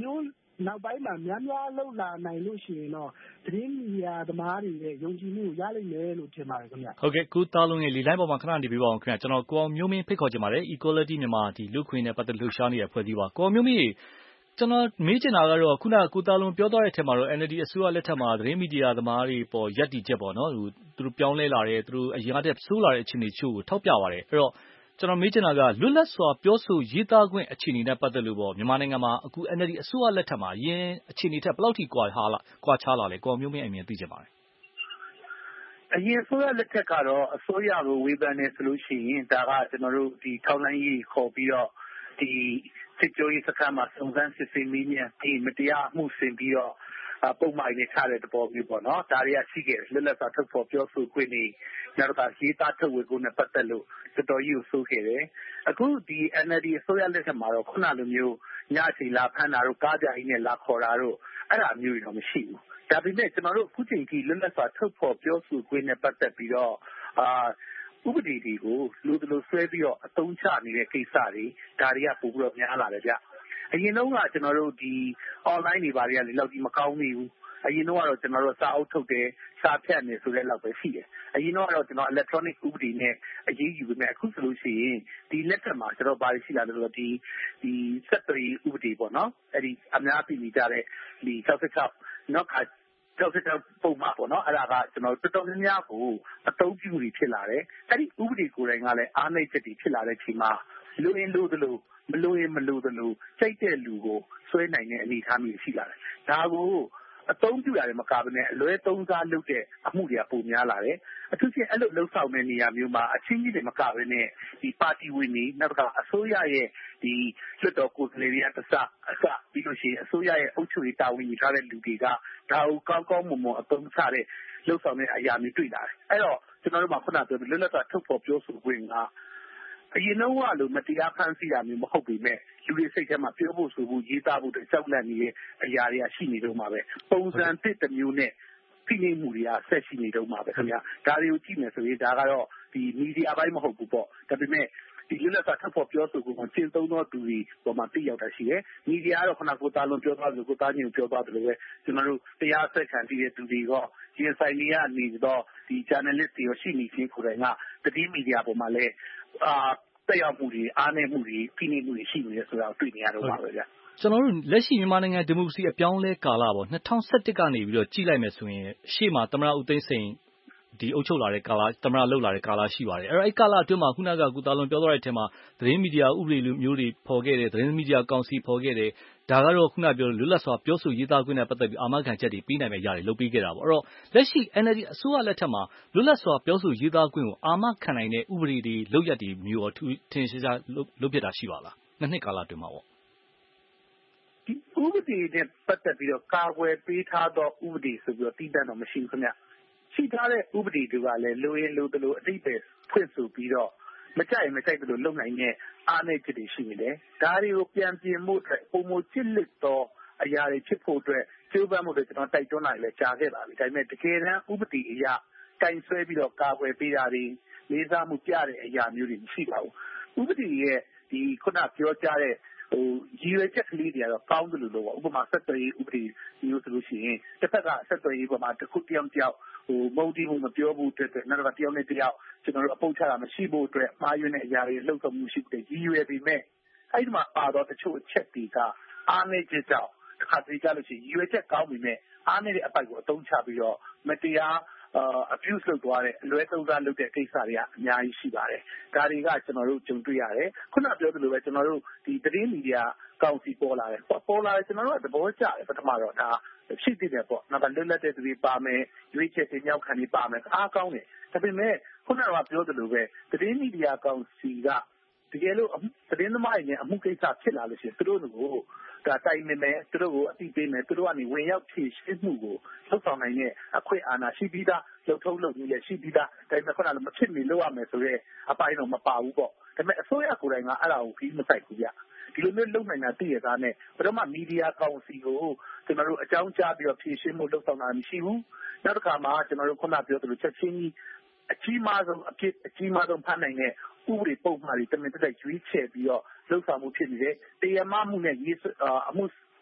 နောက်ပိုင်းမှာများများလောက်လာနိုင်လို့ရှိရင်တော့သတင်းမီဒီယာသမားတွေရဲ့ယုံကြည်မှုကိုရလိမ့်မယ်လို့ထင်ပါတယ်ခင်ဗျဟုတ်ကဲ့ကိုသားလုံးရဲ့လေလိုင်းပေါ်မှာခဏနေပြီးပါအောင်ခင်ဗျကျွန်တော်ကိုအောင်မျိုးမင်းဖိတ်ခေါ်ချင်ပါတယ် Equality မြန်မာဒီလူခွင့်နဲ့ပတ်သက်လို့လှုပ်ရှားနေတဲ့ဖွဲ့စည်းပါကိုအောင်မျိုးမင်းကျွန်တော်မေးချင်တာကတော့ခုနကကိုသားလုံးပြောသွားတဲ့အထက်မှာတော့ NLD အစိုးရလက်ထက်မှာသတင်းမီဒီယာသမားတွေပေါ်ရပ်တည်ချက်ပေါ့နော်သူတို့ပြောင်းလဲလာတယ်သူတို့အရင်ကတည်းကဆိုးလာတဲ့အခြေအနေချို့ကိုထောက်ပြပါတယ်အဲ့တော့ကျွန်တော်မေးချင်တာကလွတ်လပ်စွာပြောဆိုရေးသားခွင့်အခြေအနေနဲ့ပတ်သက်လို့ပေါ့မြန်မာနိုင်ငံမှာအခု NLD အစိုးရလက်ထက်မှာအရင်အခြေအနေထက်ဘယ်လောက်ထိကွာခြားလာလဲကိုအောင်မျိုးမင်းအမြင်သိချင်ပါတယ်အရင်အစိုးရလက်ထက်ကတော့အစိုးရကိုဝေဖန်နေဆိုလို့ရှိရင်ဒါကကျွန်တော်တို့ဒီထောက်လှမ်းရေးခေါ်ပြီးတော့ဒီစစ်ကြောရေးစခန်းမှာစုံစမ်းစစ်ဆေးမိမြန်ပြီးမတရားမှုဆင်ပြီးတော့ပုံမှန်နေချတဲ့သဘောမျိုးပေါ့နော်ဒါတွေကရှိခဲ့တယ်လွတ်လပ်စွာထုတ်ဖော်ပြောဆိုခွင့်နေနောက်တစ်ခါရေးသားထုတ်ဝေခွင့်နဲ့ပတ်သက်လို့တော်တော်ကြီးကိုဆိုးခဲ့တယ်အခုဒီ NLD အစိုးရလက်ထက်မှာတော့ခုနလိုမျိုးညစီလာဖမ်းတာတို့ကားကြိုင်နဲ့လာခေါ်တာတို့အဲ့ဒါမျိုးတွေတော့မရှိဘူးဒါပေမဲ့ကျွန်တော်တို့အခုချိန်ကြီးလွတ်လပ်စွာထုတ်ဖော်ပြောဆိုခွင့်နဲ့ပတ်သက်ပြီးတော့ဥပဒေတွေကိုလူတို့ဆွဲပြီးတော့အသုံးချနေတဲ့ကိစ္စတွေဒါတွေကပို့ပြီးတော့များလာတယ်ဗျအရင်တော့ကကျွန်တော်တို့ဒီ online တွေဘာတွေကလေလောက်ကြီးမကောင်းသေးဘူးအရင်တော့ကတော့ကျွန်တော်တို့စာအုပ်ထုတ်တယ်စာဖြတ်နေဆိုတဲ့လောက်ပဲရှိတယ်အရင်တော့ကျွန်တော် electronic ဥပဒေနဲ့အရေးယူပေမဲ့အခုဆိုလို့ရှိရင်ဒီလက်ထက်မှာကျွန်တော်ဘာတွေရှိလာလဲဆိုတော့ဒီစက်တွေဥပဒေပေါ့နော်အဲ့ဒီအများပြည်နေကြတဲ့ဒီ66နောက်ခါ66ပုံမှန်ပေါ့နော်အဲ့ဒါကကျွန်တော်တော်တော်များများကိုအသုံးပြုပြီးဖြစ်လာတယ်အဲ့ဒီဥပဒေကိုယ်တိုင်ကလည်းအားနည်းချက်တွေဖြစ်လာတဲ့အချိန်မှာလူရင်းလို့သလိုမလို့ရင်မလို့သလိုစိတ်တဲ့လူကိုဆွဲနိုင်တဲ့အနေအထားမျိုးရှိလာတယ်ဒါကိုအသုံးပြုရတယ်မကဘဲနဲ့အလွဲသုံးစားလုပ်တဲ့အမှုတွေကပုံများလာတယ်အထူးဖြင့်အဲ့လိုလှုပ်ဆောင်တဲ့နေရာမျိုးမှာအချင်းကြီးတွေမကဘဲနဲ့ဒီပါတီဝင်တွေနောက်ကအစိုးရရဲ့ဒီလွှတ်တော်ကိုယ်စားလှယ်တွေအစပြီးလို့ရှိရင်အစိုးရရဲ့အုပ်ချုပ်ရေးတာဝန်ယူထားတဲ့လူတွေကဒါကိုကောင်းကောင်းမွန်မွန်အသုံးချတဲ့လှုပ်ဆောင်တဲ့အရာမျိုးတွေ့လာတယ်အဲ့တော့ကျွန်တော်တို့မှာခုနကပြောလွတ်လပ်စွာထုတ်ဖော်ပြောဆိုခွင့်ကအရင်တော့လို့မတရားဖန်ဆီးရမျိုးမဟုတ်ပေမဲ့လူတွေစိတ်ထဲမှာပြောဖို့ဆိုဖို့ရေးသားဖို့အတွက်ကြောက်လန့်နေတဲ့အရာတွေကရှိနေတော့မှာပဲပုံစံတစ်မျိုးနဲ့ဖိနှိပ်မှုတွေကဆက်ရှိနေတော့မှာပဲခင်ဗျာဒါတွေကိုကြည့်မယ်ဆိုရင်ဒါကတော့ဒီမီဒီယာပိုင်းမဟုတ်ဘူးပေါ့ဒါပေမဲ့ဒီလွတ်လပ်စွာထုတ်ဖော်ပြောဆိုခွင့်ကိုကျင့်သုံးသောသူတွေပေါ်မှာသိရောက်တာရှိတယ်မီဒီယာကတော့ခဏကိုသားလုံးပြောသွားလို့ကိုသားညို့ပြောသွားတယ်လို့ပဲကျွန်တော်တို့တရားဆက်ခံတည်တဲ့သူတွေကရင်ဆိုင်နေရနေတော့ဒီ journalist တွေရှိနေခြင်းကိုယ်တိုင်ကသတင်းမီဒီယာပေါ်မှာလည်းတက်ရောက်မှုတွေအားနည်းမှုတွေဖိနှိပ်မှုတွေရှိနေတယ်ဆိုတာကိုတွေ့နေရတော့ပါပဲဗျကျွန်တော်တို့လက်ရှိမြန်မာနိုင်ငံဒီမိုကရေစီအပြောင်းလဲကာလပေါ့2011ကနေပြီးတော့ကြည့်လိုက်မယ်ဆိုရင်ရှေ့မှာသမ္မတဦးသိန်းစိန်ဒီအုပ်ချုပ်လာတဲ့ကာလသမ္မတလှုပ်လာတဲ့ကာလရှိပါတယ်အဲ့တော့အဲ့ကာလအတွင်းမှာခုနကကုသားလုံးပြောသွားတဲ့အထက်မှာသတင်းမီဒီယာဥပဒေလူမျိုးတွေဖော်ခဲ့တယ်သတင်းမီဒီယာကောင်စီဖော်ခဲ့တယ်ဒါကတော့ခုနပြောလွတ်လပ်စွာပြောဆိုရေးသားခွင့်နဲ့ပတ်သက်ပြီးအာမခံချက်တွေပြီးနိုင်မယ်ရတယ်လုပ်ပြီးခဲ့တာပေါ့အဲ့တော့လက်ရှိ NLD အစိုးရလက်ထက်မှာလွတ်လပ်စွာပြောဆိုရေးသားခွင့်ကိုအာမခံနိုင်တဲ့ဥပဒေတွေလုပ်ရက်တွေမျိုးရောထင်ရှားလုပ်ဖြစ်တာရှိပါလားနှစ်ကာလအတွင်းမှာပေါ့ဒီဥပဒေနဲ့ပတ်သက်ပြီးတော့ကာကွယ်ပေးထားသောဥပဒေဆိုပြီးတော့တည်တံ့တော့မရှိဘူးခင်ဗျရှိထားတဲ့ဥပဒေတွေကလည်းလိုရင်လိုသလိုအတိတ်ပဲဖွင့်ဆိုပြီးတော့မကြိုက်သလိုလုပ်နိုင်တဲ့အားနည်းချက်တွေရှိနေတယ်ဒါတွေကိုပြန်ပြင်ဖို့အတွက်ပုံမချစ်လက်သောအရာတွေဖြစ်ဖို့အတွက်ကျိုးပမ်းမှုတွေကျွန်တော်တိုက်တွန်းနိုင်လဲကြားခဲ့ပါပြီဒါပေမဲ့တကယ်တမ်းဥပဒေအရကင်ဆွဲပြီးတော့ကာကွယ်ပေးတာတွေလေးစားမှုပြတဲ့အရာမျိုးတွေမရှိပါဘူးဥပဒေရဲ့ဒီခုနပြောကြားတဲ့ရည်ရွယ်ချက်ကလေးတွေကတော့ကောင်းတယ်လို့ပေါ့ဥပမာဆက်သွယ်ရေးဥပဒေမျိုးဆိုလို့ရှိရင်တစ်ဖက်ကဆက်သွယ်ရေးပေါ်မှာတစ်ခုတယောက်မုန်းတီးမှုမပြောဘူးအတွက်နောက်တစ်ခါတယောက်နဲ့တယောက်ကျွန်တော်တို့အပုတ်ချတာမရှိဖို့အတွက်မှားယွင်းတဲ့အရာတွေလှုပ်ဆောင်မှုရှိတဲ့ရည်ရွယ်ပေမဲ့အဲ့ဒီမှာပါတော့တချို့အချက်တွေကအားနည်းချက်ကြောင့်တစ်ခါတလေကြလို့ရှိရင်ရည်ရွယ်ချက်ကောင်းပေမဲ့အားနည်းတဲ့အပိုက်ကိုအသုံးချပြီးတော့မတရားabuse လုပ်သွားတဲ့အလွဲသုံးစားလုပ်တဲ့ကိစ္စတွေကအများကြီးရှိပါတယ်ဒါတွေကကျွန်တော်တို့ကြုံတွေ့ရတယ်ခုနပြောသလိုပဲကျွန်တော်တို့ဒီသတင်းမီဒီယာကောင်စီပေါ်လာတယ်ကျွန်တော်တို့ကသဘောကျတယ်ပထမတော့ဒါရှိသေးတယ်ပေါ့နောက်ကလွတ်လပ်တဲ့သူတွေပါမယ်ရွေးချယ်တင်မြှောက်ခံတွေပါမယ်အားကောင်းတယ်ဒါပေမဲ့ခုနကပြောသလိုပဲသတင်းမီဒီယာကောင်စီကတကယ်လို့သတင်းသမားတွေနဲ့အမှုကိစ္စဖြစ်လာလို့ရှိရင်သူတို့ကိုဒါတိုင်မယ်သူတို့ကိုအသိပေးမယ်သူတို့ကနေဝင်ရောက်ဖြည့်ရှင်းမှုကိုလှုပ်ဆောင်နိုင်တဲ့အခွင့်အာဏာရှိပြီးသားလှုပ်ထုံးလုပ်ပြီးလည်းရှိပြီးသားဒါပေမဲ့ခုနကမဖြစ်နေလို့ရမယ်ဆိုတော့အပိုင်းတော့မပါဘူးပေါ့ဒါပေမဲ့အစိုးရကိုယ်တိုင်ကအဲ့ဒါကိုပြီးမဆိုင်ဘူးဗျဒီလိုမျိုးလုပ်နိုင်တာသိရသားနဲ့ဘယ်တော့မှမီဒီယာကောင်စီကိုကျွန်တော်တို့အကြောင်းကြားပြီးတော့ဖြည့်ရှင်းမှုလှုပ်ဆောင်တာမရှိဘူးနောက်တစ်ခါမှကျွန်တော်တို့ခုနပြောသလိုချက်ချင်းကြီးအကြီးမားဆုံးဖမ်းနိုင်တဲ့ဥပဒေပုံမှန်တွေတမင်တက်ရွေးချယ်ပြီးတော့လှုပ်ဆောင်မှုဖြစ်နေတယ်တရားမမှုနဲ့အမှုဖ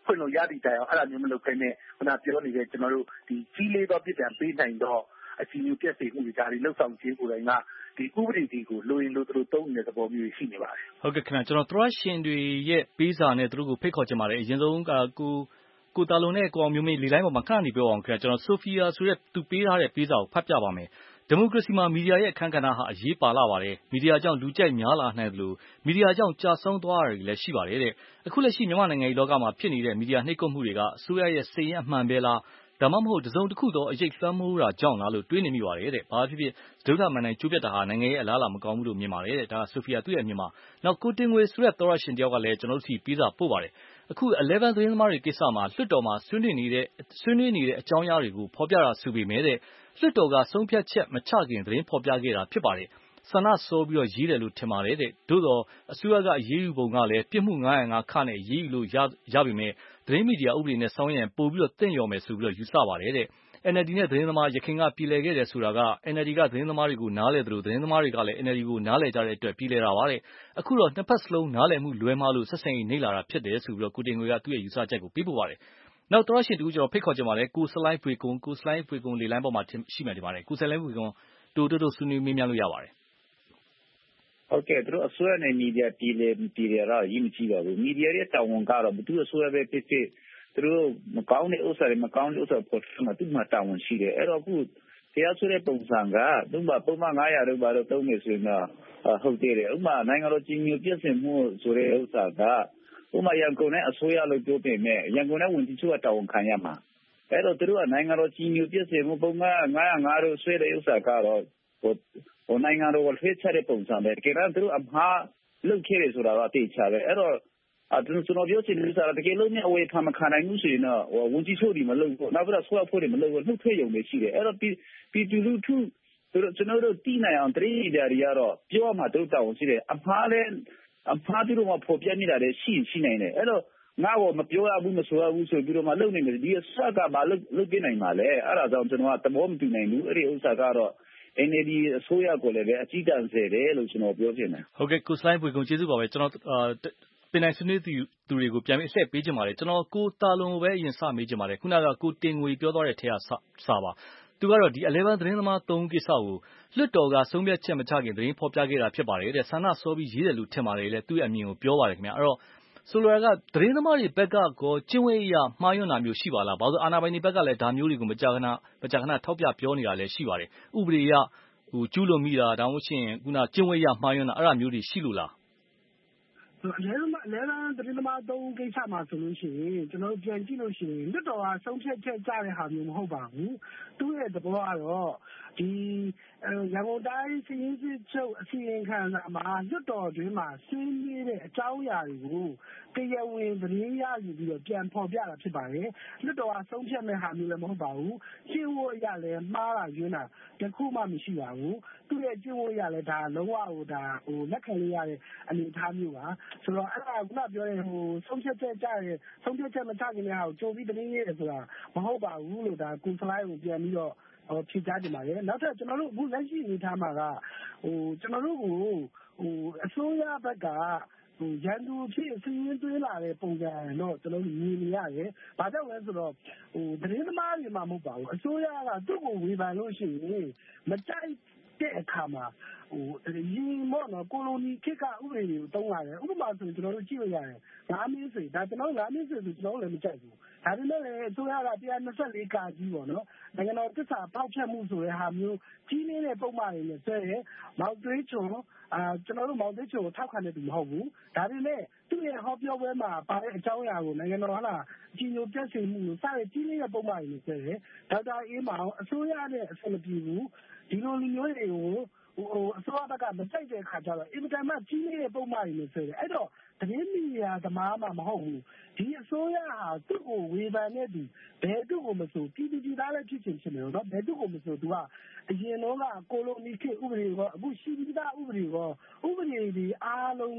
ဖွင့်လို့ရသည့်တိုင်အောင်အဲ့ဒါမျိုးမလုပ်ဘဲနဲ့ခုနပြောနေတဲ့ကျွန်တော်တို့ဒီကြီးလေးသောပြစ်ဒဏ်ပေးနိုင်တော့အစီအစဉ်ပြည့်စုံမှုတွေဒါတွေလှုပ်ဆောင်ခြင်းကိုယ်တိုင်ကဒီဥပဒေတွေကိုလိုရင်လိုသူတို့သုံးနေတဲ့သဘောမျိုးရှိနေပါတယ်ဟုတ်ကဲ့ခင်ဗျကျွန်တော်သရရှင်တွေရဲ့ပေးစာနဲ့သူတို့ကိုဖိတ်ခေါ်ချင်ပါတယ်အရင်ဆုံးကိုတာလုံနဲ့ကိုအောင်မျိုးမင်းလေလိုင်းပေါ်မှာခဏနေပြောအောင်ခင်ဗျကျွန်တော်ဆိုဖီယာဆိုတဲ့သူပေးထားတဲ့ပေးစာကိုဖတ်ပြပါမယ်ဒီမိုကရေစီမှာမီဒီယာရဲ့အခန်းကဏ္ဍဟာအရေးပါလာပါတယ်မီဒီယာကြောင့်လူကြိုက်များလာနိုင်တယ်လို့မီဒီယာကြောင့်ကြာဆုံးသွားတာတွေလည်းရှိပါတယ်တဲ့အခုလက်ရှိမြန်မာနိုင်ငံရေးလောကမှာဖြစ်နေတဲ့မီဒီယာနှိပ်ကွပ်မှုတွေကအစိုးရရဲ့စိတ်ရင်းအမှန်ပဲလားဒါမှမဟုတ်တစုံတစ်ခုသောအရေးလွှမ်းမိုးတာကြောင့်လားလို့တွေးနေမိပါတယ်တဲ့ဘာဖြစ်ဖြစ်စဒုထမန်တိုင်းကျိုးပြတ်တာဟာနိုင်ငံရဲ့အလားအလာမကောင်းဘူးလို့မြင်ပါတယ်တဲ့ဒါဆိုဖီယာသူ့ရဲ့အမြင်မှာနောက်ကိုတင်ငွေဆိုတဲ့သောရရှင်တယောက်ကလည်းကျွန်တော်တို့စီပေးစာပို့ပါတယ်အခု11သတင်းသမားတွေကိစ္စမှာလွှတ်တော်မှာဆွေးနွေးနေတဲ့အကြောင်းအရာတွေကိုဖော်ပြတာဆိုပေမဲ့တဲ့လွှတ်တော်ကဆုံးဖြတ်ချက်မချခင်သတင်းဖော်ပြခဲ့တာဖြစ်ပါတယ်ဆန္ဒစောပြီးရေးတယ်လို့ထင်ပါတယ်တဲ့သို့တော့အစိုးရကအရေးယူပုံကလည်းပြစ်မှု905ခနဲ့ရေးယူလို့ရပေမဲ့သတင်းမီဒီယာဥပဒေနဲ့ဆောင်ရွက်ရင်ပိုပြီးသင့်လျော်မယ်ဆိုပြီးယူဆပါတယ်တဲ့ NLD နဲ့သတင်းသမားရခိုင်ကပြည်လည်ခဲ့တယ်ဆိုတာက NLD ကသတင်းသမားတွေကိုနားလဲတယ်လို့သတင်းသမားတွေကလည်း NLD ကိုနားလဲကြတဲ့အတွက်ပြည်လည်တာပါတဲ့အခုတော့နှစ်ဖက်စလုံးနားလဲမှုလွဲမှားလို့ဆက်ဆံရေးနှိမ့်လာတာဖြစ်တယ်ဆိုပြီးကိုတင်ငွေကသူ့ရဲ့ယူဆချက်ကိုပေးပို့ပါတယ်နောက်သောရရှင်တူကျွန်တော်ဖိတ်ခေါ်ကြပါလေကိုစလိုင်းဖွေကုန်းလေလိုင်းပေါ်မှာရှိမှတင်ပါတယ်ကိုစလိုင်းဖွေကုန်းတိုးဆွေးနွေးမေးမြန်းလို့ရပါတယ်ဟုတ်ကဲ့သူတို့အစိုးရနဲ့မီဒီယာပြည်လေတော့ရင်းမကြည့်ပါဘူးမီဒီယာရဲ့တာဝန်ကတော့ဘယ်သူအစိုးရပဲဖြစ်ဖြစ်သူတို့မကောင်းတဲ့ဥစ္စာတွေမကောင်းတဲ့ဥစ္စာပေါ်မှာသူ့မှာတာဝန်ရှိတယ်အဲ့တော့အခုတရားစွဲတဲ့ပုံစံကသူ့မှာပုံမှန်900တို့ဘာလို့သုံးနေဆိုရင်တော့ဟုတ်တယ်ဥပမာနိုင်ငံတော်ကြီးညိုပြည့်စုံမှုဆိုတဲ့ဥစ္စာကဥပမာရန်ကုန်နဲ့အစိုးရလို့ပြောပေမဲ့ရန်ကုန်နဲ့ဝန်ကြီးချုပ်ကတာဝန်ခံရမှာအဲ့တော့သူတို့ကနိုင်ငံတော်ကြီးညိုပြည့်စုံမှုပုံမှန်905တို့ဆွဲတဲ့ဥစ္စာကတော့နိုင်ငံတော်ကိုဖိတ်ချက်တဲ့ပုံစံပဲကြတော့သူတို့အမှားလုပ်ခဲ့တယ်ဆိုတာတော့သိချတယ်အဲ့တော့ကျွန်တော်ပြောချင်တဲ့ဥစ္စာတကယ်လို့မြအဝေးဖမ်းမခံနိုင်ဘူးဆိုရင်တော့ဝန်ကြီးချုပ်ဒီမလုပ်ဘူးနောက်ပြီးတော့ဆွဲဖို့တွေမလုပ်ဘူးနှုတ်ထွက်ရုံပဲရှိတယ်အဲ့တော့ပြည်သူလူထုကျွန်တော်တို့တည်နိုင်အောင်တရေဒါတွေကတော့ပြောမှတို့တောင်းရှိတယ်အမှားသူတို့ကပေါ်ပြနေတာလည်းရှိနိုင်တယ်အဲ့တော့ငါ့ကိုမပြောရဘူးမဆိုရဘူးဆိုပြီးတော့မှလုပ်နေတယ်ဒီဆက်ကဘာလုပ်ပြနိုင်မှာလဲအဲ့ဒါကြောင့်ကျွန်တော်ကသဘောမတူနိုင်ဘူးအဲ့ဒီဥစ္စာကတော့NLD အစိုးရကိုလည်းပဲအကြီးတန်းစေတယ်လို့ကျွန်တော်ပြောချင်တယ်ဟုတ်ကဲ့ကိုစလိုင်းဖွေကုန်းကျေးဇူးပါပဲကျွန်တော်ပင်နိုင်ဆွေးနွေးသူတွေကိုပြန်ပြီးအဆက်ပေးချင်ပါတယ်ကျွန်တော်ကိုတာလုံကိုပဲအရင်စမေးချင်ပါတယ်ခုနကကိုတင်ငွေပြောသွားတဲ့ထဲကစပါသူကတော့ဒီ11သတင်းသမား3ဦးကိစ္စကိုလွှတ်တော်ကဆုံးဖြတ်ချက်မချခင်သတင်းဖော်ပြခဲ့တာဖြစ်ပါတယ်တဲ့ဆန္ဒစောပြီးရေးတယ်လို့ထင်ပါတယ်လေသူ့ရဲ့အမြင်ကိုပြောပါတယ်ခင်ဗျအဲ့တော့ဆိုလိုတာကသတင်းသမားတွေဘက်ကကောကျင့်ဝတ်အရမှားယွင်းတာမျိုးရှိပါလားဘာလို့အာဏာပိုင်တွေဘက်ကလည်းဒါမျိုးတွေကိုမကြာခဏထောက်ပြပြောနေတာလည်းရှိပါတယ်ဥပဒေအရကျူးလွန်မိတာဒါမှမဟုတ်ရှင်ခုနကျင့်ဝတ်အရမှားယွင်းတာအဲ့ဒါမျိုးတွေရှိလို့လား 11သတင်းသမား3ကိစ္စမှာဆိုလို့ရှိရင်ကျွန်တော်ပြန်ကြည့်လို့ရှိရင်လွတ်တော်ကဆုံးဖြတ်ချက်ကြတဲ့ဟာမျိုးမဟုတ်ပါဘူးသူ့ရဲ့သဘောကတော့ဒီရန်ကုန်တိုင်းစီရင်စစ်ချုပ်အစီရင်ခံစာမှာလွတ်တော်တွင်မှာဆွေးနွေးတဲ့အကြောင်းအရာတွေကိုတရားဝင်သတင်းရယူပြီးတော့ပြန်ဖော်ပြတာဖြစ်ပါတယ်လွတ်တော်ကဆုံးဖြတ်မဲ့ဟာမျိုးလည်းမဟုတ်ပါဘူးကျင့်ဝတ်အရလည်းမှားတာယွင်းတာတခုမှမရှိပါဘူးသူ့ရဲ့ကျင့်ဝတ်အရလည်းဒါလုံးဝလက်ခံရတဲ့အနေအထားမျိုးပါဆိုတော့အဲ့ဒါကခုနပြောတဲ့ဆုံးဖြတ်ချက်ကြတယ်ဆုံးဖြတ်ချက်မချခင်လည်းဟာကိုကြိုပြီးသတင်းရေးတယ်ဆိုတာမဟုတ်ပါဘူးလို့ဒါကိုစလိုက်ကိုပြန်ပြီးတော့ဖြေကြားတင်ပါတယ်နောက်ထပ်ကျွန်တော်တို့အခုလက်ရှိအနေထားမှာကကျွန်တော်တို့ကိုအစိုးရဘက်ကရန်သူဖြစ်စီးရင်သွင်းလာတဲ့ပုံစံတော့ကျွန်တော်တို့မြင်နေရတယ်။ဘာကြောင့်လဲဆိုတော့သတင်းသမားတွေမှမဟုတ်ပါဘူး။အစိုးရကသူ့ကိုဝေဖန်လို့ရှိရင်မကြိုက်တဲ့အခါမှာရင်မော့နော်ကိုလိုနီခေတ်ကဥပဒေတွေကိုတုံးလာတယ်။ဥပမာဆိုကျွန်တော်တို့ကြည့်လို့ရတယ်။5မင်းစေဒါကျွန်တော်5မင်းစေဆိုကျွန်တော်လည်းမကြိုက်ဘူး။ဒါပေမဲ့လည်းအစိုးရက124ကာကြီးပေါ့နော်။နိုင်ငံတော်သစ္စာဖောက်ဖျက်မှုဆိုတဲ့ဟာမျိုးကြီးနေတဲ့ပုံမှန်တွေနဲ့ဆွဲတယ်။မောက်သွေးချုံကျွန်တော်တို့မောင်သိချုံကိုထောက်ခံတဲ့သူမဟုတ်ဘူး။ဒါပေမဲ့သူ့ရဲ့ဟောပြောပွဲမှာပါတဲ့အကြောင်းအရာကိုနိုင်ငံတော်ကြီးညိုပြည့်စုံမှုစတဲ့ကြီးလေးတဲ့ပုံမှန်တွေနဲ့ဆွဲတယ်။ဒေါက်တာအေးမောင်အစိုးရနဲ့အဆင်မပြေဘူး။ဒီလိုလူမျိုးတွေကိုအစိုးရဘက်ကမကြိုက်တဲ့အခါကျတော့အင်တာနက်ကြီးနေတဲ့ပုံမှန်တွေနဲ့ဆွဲတယ်။အဲ့တော့သတင်းမီဒီယာသမားမှမဟုတ်ဘူး။ဒီအစိုးရဟာသူ့ကိုဝေဖန်တဲ့သူဘယ်သူ့ကိုမဆိုပြည်သူပြည်သားလည်းဖြစ်ချင်ဖြစ်နေတော့ဘယ်သူ့ကိုမဆိုသူကအရင်တော့ကကိုလိုနီခေတ်ဥပဒေကောအခုရှိပြီးသားဥပဒေကောဥပဒေတွေအားလုံးကို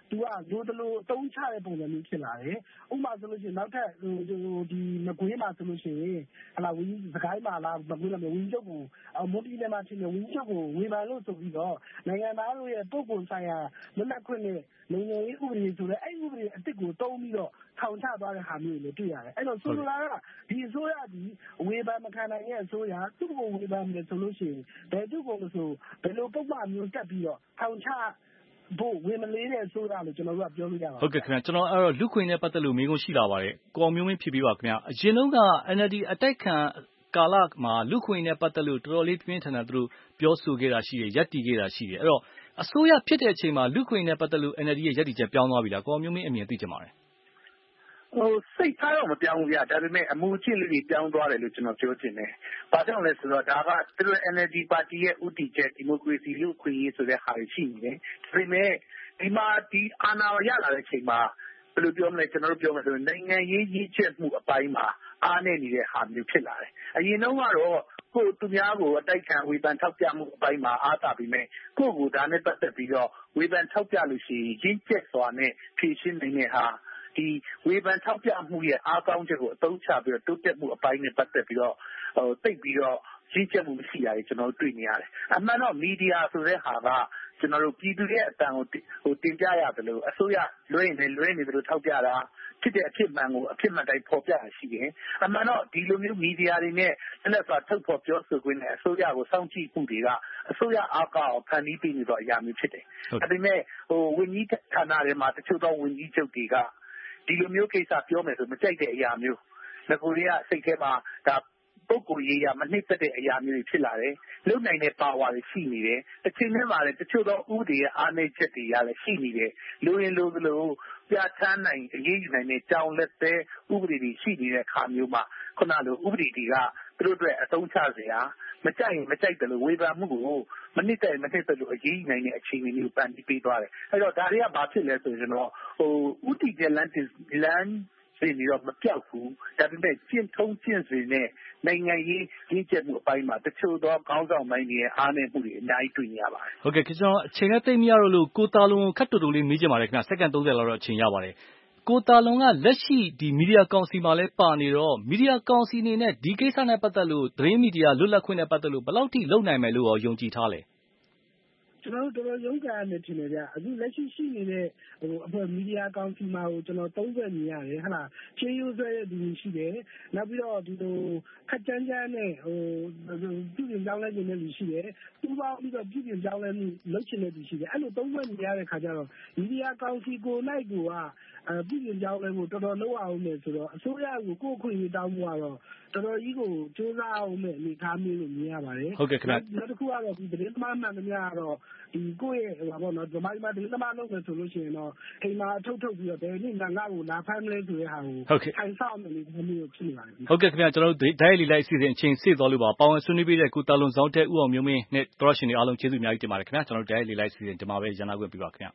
သူကလိုတလိုအသုံးချတဲ့ပုံစံမျိုးဖြစ်လာတယ်။ဥပမာဆိုလို့ရှိရင်နောက်ထပ်ဒီမကွေးမှာဆိုလို့ရှိရင်ဝင်းစကိုင်းမှာလားမကွေးလည်းဝင်းချုပ်ကိုမွန်ပြည်နယ်မှာဖြစ်နေဝင်းချုပ်ကိုဝေဖန်လို့ဆိုပြီးတော့နိုင်ငံသားတို့ရဲ့ပုဂ္ဂိုလ်ဆိုင်ရာလွတ်လပ်ခွင့်နဲ့နိုင်ငံရေးဥပဒေဆိုတဲ့အဲ့ဥပဒေအစ်စ်ကိုတုံးပြီးတော့ထောင်ချသွားတဲ့ဟာမျိုးတွေတွေ့ရတယ်။အဲ့တော့ဆိုလိုတာကဒီအစိုးရဒီဝေဖန်မခံနိုင်တဲ့အစိုးရသူ့ကိုဝေဖန်မယ်ဆိုလို့ရှိရင်ဘယ်သူ့ကိုမဆိုဘယ်လိုပုံမှန်မျိုးတက်ပြီးတော့ထောင်ချဖို့ဝင်မလေးတဲ့အစိုးရလို့ကျွန်တော်တို့ကပြောလို့ရပါတယ်ဟုတ်ကဲ့ခင်ဗျာကျွန်တော်အဲ့တော့လူခွင့်နဲ့ပတ်သက်လို့မေးခွန်းရှိလာပါတယ်ကိုအောင်မျိုးမင်းဖြေပေးပါခင်ဗျာအရင်တုန်းက NLD အတိုက်ခံကာလမှာလူခွင့်နဲ့ပတ်သက်လို့တော်တော်လေးပြင်းထန်တာသူတို့ပြောဆိုခဲ့တာရှိတယ်ရပ်တည်ခဲ့တာရှိတယ်အဲ့တော့အစိုးရဖြစ်တဲ့အချိန်မှာလူခွင့်နဲ့ပတ်သက်လို့ NLD ရဲ့ရပ်တည်ချက်ပြောင်းသွားပြီလားကိုအောင်မျိုးမင်းအမြင်သိချင်ပါတယ်စိတ်ထားတော့မပြောင်းဘူးဗျာဒါပေမဲ့အမှုအကျင့်လေးတွေပြောင်းသွားတယ်လို့ကျွန်တော်ပြောချင်တယ်။ဘာကြောင့်လဲဆိုတော့ဒါကသူတို့ NLD ပါတီရဲ့ဥတီချက်ဒီမိုကရေစီလူ့အခွင့်အရေးဆိုတဲ့ဟာတွေရှိနေတယ်။ဒါပေမဲ့ဒီမှာဒီအာဏာရလာတဲ့အချိန်မှာဘယ်လိုပြောမလဲကျွန်တော်တို့ပြောမယ်ဆိုရင်နိုင်ငံရေးရည်ချက်မှုအပိုင်းမှာအားနည်းနေတဲ့ဟာမျိုးဖြစ်လာတယ်။အရင်တုန်းကတော့ကိုသူများကိုအတိုက်ခံဝေဖန်ထောက်ပြမှုအပိုင်းမှာအားသာပြီးမဲ့ကိုဒါနဲ့ပတ်သက်ပြီးတော့ဝေဖန်ထောက်ပြလို့ရှိရင်ရည်ချက်စွာနဲ့ဖြည့်ရှင်းနေတဲ့ဟာဒီဝေဖန်ထောက်ပြမှုရဲ့အားကောင်းချက်ကိုအသုံးချပြီးတော့တိုးတက်မှုအပိုင်းနဲ့ပတ်သက်ပြီးတော့တိတ်ပြီးတော့ရည်ချက်မှုမရှိတာတွေကျွန်တော်တို့တွေ့နေရတယ်။အမှန်တော့မီဒီယာဆိုတဲ့ဟာကကျွန်တော်တို့ပြည်သူရဲ့အတန်ကိုတင်ပြရတယ်လို့အစိုးရလွှဲနေတယ်လို့ထောက်ပြတာဖြစ်တဲ့အဖြစ်မှန်ကိုအဖြစ်မှန်တိုင်းဖော်ပြရရှိတယ်။အမှန်တော့ဒီလိုမျိုးမီဒီယာတွေနဲ့လက်စွာထုတ်ဖော်ပြောဆိုခွင့်နဲ့အစိုးရကိုစောင့်ကြည့်မှုတွေကအစိုးရအားကောင်းဖန်တီးပေးနေတော့အရာမျိုးဖြစ်တယ်။ဒါပေမဲ့ဝန်ကြီးဌာနတွေမှာတချို့သောဝန်ကြီးချုပ်တွေကဒီလိုမျိုးကိစ္စပြောမယ်ဆိုမကြိုက်တဲ့အရာမျိုးငကိုတွေကစိတ်ထဲမှာဒါပုဂ္ဂိုလ်ရေးရမနှိမ့်သက်တဲ့အရာမျိုးတွေဖြစ်လာတယ်လုံနိုင်တဲ့ပါဝါတွေရှိနေတယ်တစ်ချိန်တည်းမှာလည်းတချို့သောဥပဒေရဲ့အားနည်းချက်တွေရလည်းရှိနေတယ်လိုရင်လိုသလိုပြဋ္ဌာန်းနိုင်အရေးယူနိုင်တဲ့ကြောင်လက်သေးဥပဒေတွေရှိနေတဲ့ခါမျိုးမှာခုနလိုဥပဒေတွေကသူတို့အတွက်အသုံးချစရာမကြိုက်ရင်မကြိုက်တယ်လို့ဝေဖန်မှုကိုမနစ်တဲ့မနစ်တဲ့လို့အရေးနိုင်တဲ့အခြေအနေမျိုးပန်ပြီးပေးသွားတယ်အဲ့တော့ဒါတွေကဘာဖြစ်လဲဆိုရင်တော့ဥတီကျလန်စီနေတော့မပြောက်ဘူးဒါပေမဲ့ကျင့်ထုံးကျင့်စဉ်နဲ့နိုင်ငံရေးကြီးကြပ်မှုအပိုင်းမှာတချို့သောခေါင်းဆောင်ပိုင်းတွေအားနည်းမှုတွေအများကြီးတွေ့နေရပါတယ်ဟုတ်ကဲ့ကျွန်တော်အချိန်နဲ့သိမရတော့လို့ကိုတာလွန်ခတ်တူတူလေးမေးချင်ပါတယ်ခင်ဗျစက္ကန့်30လောက်တော့အချိန်ရပါတယ်ကိုတာလွန်ကလက်ရှိဒီမီဒီယာကောင်စီမှာလဲပါနေတော့မီဒီယာကောင်စီအနေနဲ့ဒီကိစ္စနဲ့ပတ်သက်လို့သတင်းမီဒီယာလွတ်လပ်ခွင့်နဲ့ပတ်သက်လို့ဘယ်လောက်ထိလုပ်နိုင်မယ်လို့ယုံကြည်ထားလဲကျွန်တော်တို့တော်တော်ရုန်းကန်ရမယ်ထင်တယ်ဗျအခုလက်ရှိရှိနေတဲ့အဖွဲ့မီဒီယာကောင်စီမှာကိုကျွန်တော်30မြင်ရတယ်ဟလားဖြည့်ရိုးဆွဲတဲ့သူရှိတယ်နောက်ပြီးတော့ဒီလိုခက်ကြမ်းကြမ်းနဲ့ပြုပြင်ပြောင်းလဲခြင်းတဲ့လူရှိတယ်သူပေါင်းပြီးတော့ပြုပြင်ပြောင်းလဲမှုလုပ်ချင်တဲ့သူရှိတယ်အဲ့လို30မြင်ရတဲ့ခါကျတော့မီဒီယာကောင်စီကိုနိုင်ကိုကပြုပြင်ပြောင်းလဲမှုတော်တော်လုပ်အောင်မယ်ဆိုတော့အစိုးရကိုကိုယ်ခွင့်ရတောင်းမှုကတော့တော်တော်ကြီးကိုစူးစမ်းအောင်မယ်အနေထားမျိုးလို့မြင်ရပါတယ်ဟုတ်ကဲ့ခင်ဗျနောက်တစ်ခုကတော့ဒီသတင်းသမားမှန်သမျှကတော့ဒီကိုယ့်ရဲ့ပေါ့နော်ဒီမှာသတင်းသမားလုပ်မယ်ဆိုလို့ရှိရင်တော့အိမ်မှာထုတ်ပြီးတော့ဘယ်နည်းငါ့ကိုလာဖမ်းမလဲဆိုတဲ့ဟာကိုထိုင်ဆောင်မယ်လို့မျိုးဖြစ်နေပါတယ်ဟုတ်ကဲ့ခင်ဗျကျွန်တော်တို့ဓာတ်ရိုက်လေးလိုက်အစီအစဉ်အချိန်စေ့သွားလို့ပါပေါင်ဆွေးနွေးပေးတဲ့ကိုတာလွန်ဇောင်းတဲ့ဦးအောင်မျိုးမင်းနဲ့သောရရှင်တွေအားလုံးကျေးဇူးအများကြီးတင်ပါတယ်ခင်ဗျကျွန်တော်တို့ဓာတ်ရိုက်လေးလိုက်အစီအစဉ်ဒီမှာပဲရန်နာခွင့်ပြုပါခင်ဗျ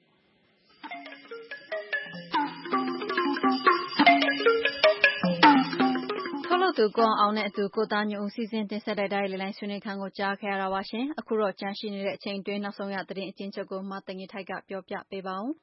သူကိုအောင်နဲ့အတူကိုသားညွန့်ဦးစီစဉ်တင်ဆက်တဲ့တိုင်းလေးလိုင်းဆွေးနွေးခန်းကိုကြားခဲ့ရတာပါရှင်အခုတော့ကြန့်ရှိနေတဲ့အချိန်တွင်းနောက်ဆုံးရသတင်းအကျဉ်းချုပ်ကိုမသိင်္ဂီထိုက်ကပြောပြပေးပါဦး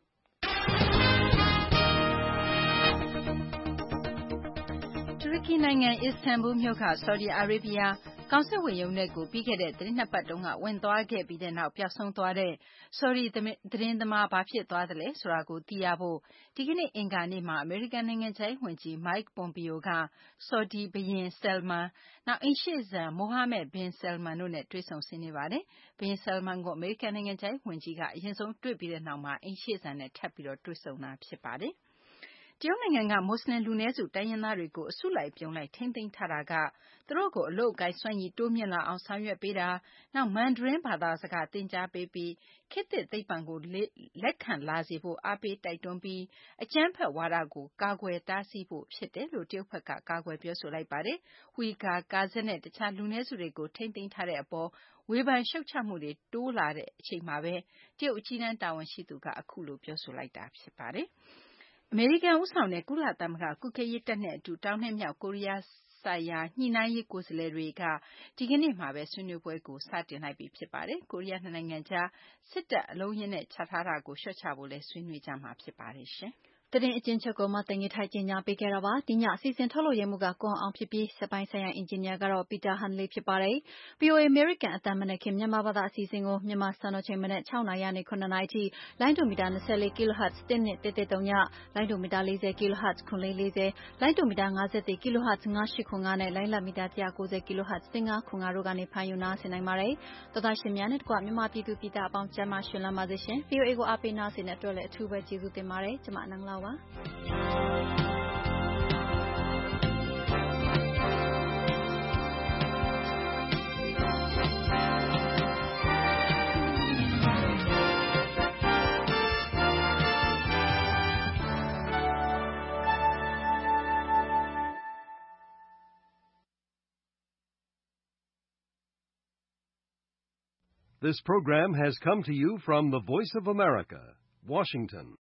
တူရကီနိုင်ငံအစ္စတန်ဘူလ်မြို့ကဆော်ဒီအာရေဗျကောင်စစ်ဝန်ရုံးထဲကိုပြီးခဲ့တဲ့သတင်းနှစ်ပတ်တုန်းကဝင်သွားခဲ့ပြီးတဲ့နောက်ပျောက်ဆုံးသွားတဲ့ဆော်ဒီသတင်းသမားဘာဖြစ်သွားသလဲဆိုတာကိုသိရဖို့ဒီကနေ့အင်္ဂါနေ့မှာအမေရိကန်နိုင်ငံခြားရေးဝန်ကြီး Mike Pompeo ကဆော်ဒီဘုရင် Salman နောက်အိမ်ရှေ့စံ Mohammed bin Salman တို့နဲ့တွေ့ဆုံဆွေးနွေးပါတယ်။ဘုရင် Salman ကိုအမေရိကန်နိုင်ငံခြားရေးဝန်ကြီးကအရင်ဆုံးတွေ့ပြီးတဲ့နောက်မှာအိမ်ရှေ့စံနဲ့ထပ်ပြီးတော့တွေ့ဆုံတာဖြစ်ပါတယ်။တရုတ်နိုင်ငံကမွတ်စလင်လူနည်းစုတိုင်းရင်းသားတွေကိုအစုလိုက်အပြုံလိုက်ထိန်းသိမ်းထားတာကသူတို့ကိုအလုပ်အကိုင်စွမ်းရည်တိုးမြင့်လာအောင်ဆောင်ရွက်ပေးတာနောက်မန်ဒရင်းဘာသာစကားသင်ကြားပေးပြီးခေတ်သစ်သိပ္ပံကိုလက်ခံလာစေဖို့အားပေးတိုက်တွန်းပြီးအကြမ်းဖက်ဝါဒကိုကာကွယ်တားဆီးဖို့ဖြစ်တယ်လို့တရုတ်ဘက်ကကာကွယ်ပြောဆိုလိုက်ပါတယ်။ဝီဂါကာဇက်နဲ့တခြားလူနည်းစုတွေကိုထိန်းသိမ်းထားတဲ့အပေါ်ဝေဖန်ရှုတ်ချမှုတွေတိုးလာတဲ့အချိန်မှာပဲတရုတ်အကြီးတန်းတာဝန်ရှိသူကအခုလိုပြောဆိုလိုက်တာဖြစ်ပါတယ်။အမေရိကန်ဦးဆောင်တဲ့ကုလသမဂ္ဂကွပ်ကဲရေးတပ်နဲ့အတူတောင်နဲ့မြောက်ကိုရီးယားစဆိုင်ရာညှိနှိုင်းရေးကိုယ်စားလှယ်တွေကဒီကနေ့မှာပဲဆွေးနွေးပွဲကိုစတင်လိုက်ပြီဖြစ်ပါတယ်။ကိုရီးယားနှစ်နိုင်ငံကြားစစ်တပ်အလုံးရင်းနဲ့ချထားတာကိုလျှော့ချဖို့လည်းဆွေးနွေးကြမှာဖြစ်ပါတယ်ရှင်။သတင်းအကျဉ်းချုပ်ကိုမသိင်္ဂီထိုက်ကြေညာပေးခဲ့တာပါ။ဒီညအစီအစဉ်ထုတ်လို့ရမှုကကွန်အောင်ဖြစ်ပြီးစက်ပိုင်းဆိုင်ရာအင်ဂျင်နီယာကတော့ပီတာဟန်လေးဖြစ်ပါတယ်။ VOA အမေရိကန်အသံမနက်ခင်းမြန်မာဘာသာအစီအစဉ်ကိုမြန်မာစံတော်ချိန်မနက်6နာရီကနေ9နာရီထိလိုင်းဒိုမီတာ24 kHz 12133ညလိုင်းဒိုမီတာ40 kHz 9440လိုင်းဒိုမီတာ51 kHz 9805နဲ့လိုင်းလမီတာ190 kHz 1505တို့ကနေဖမ်းယူနားဆင်နိုင်ပါတယ်။သောသားရှင်များနဲ့တကွမြန်မာပြည်သူပြည်သားအပေါင်းကျမ်းမာရှင်လမ်းပါစေရှင်။ VOA ကိုအားပေးနားဆင်တဲ့အတွက်လည်းအထူးပဲကျေးဇူးတင်ပါတယ်။ကျွန်မနန်းလာပါ This program has come to you from the Voice of America, Washington.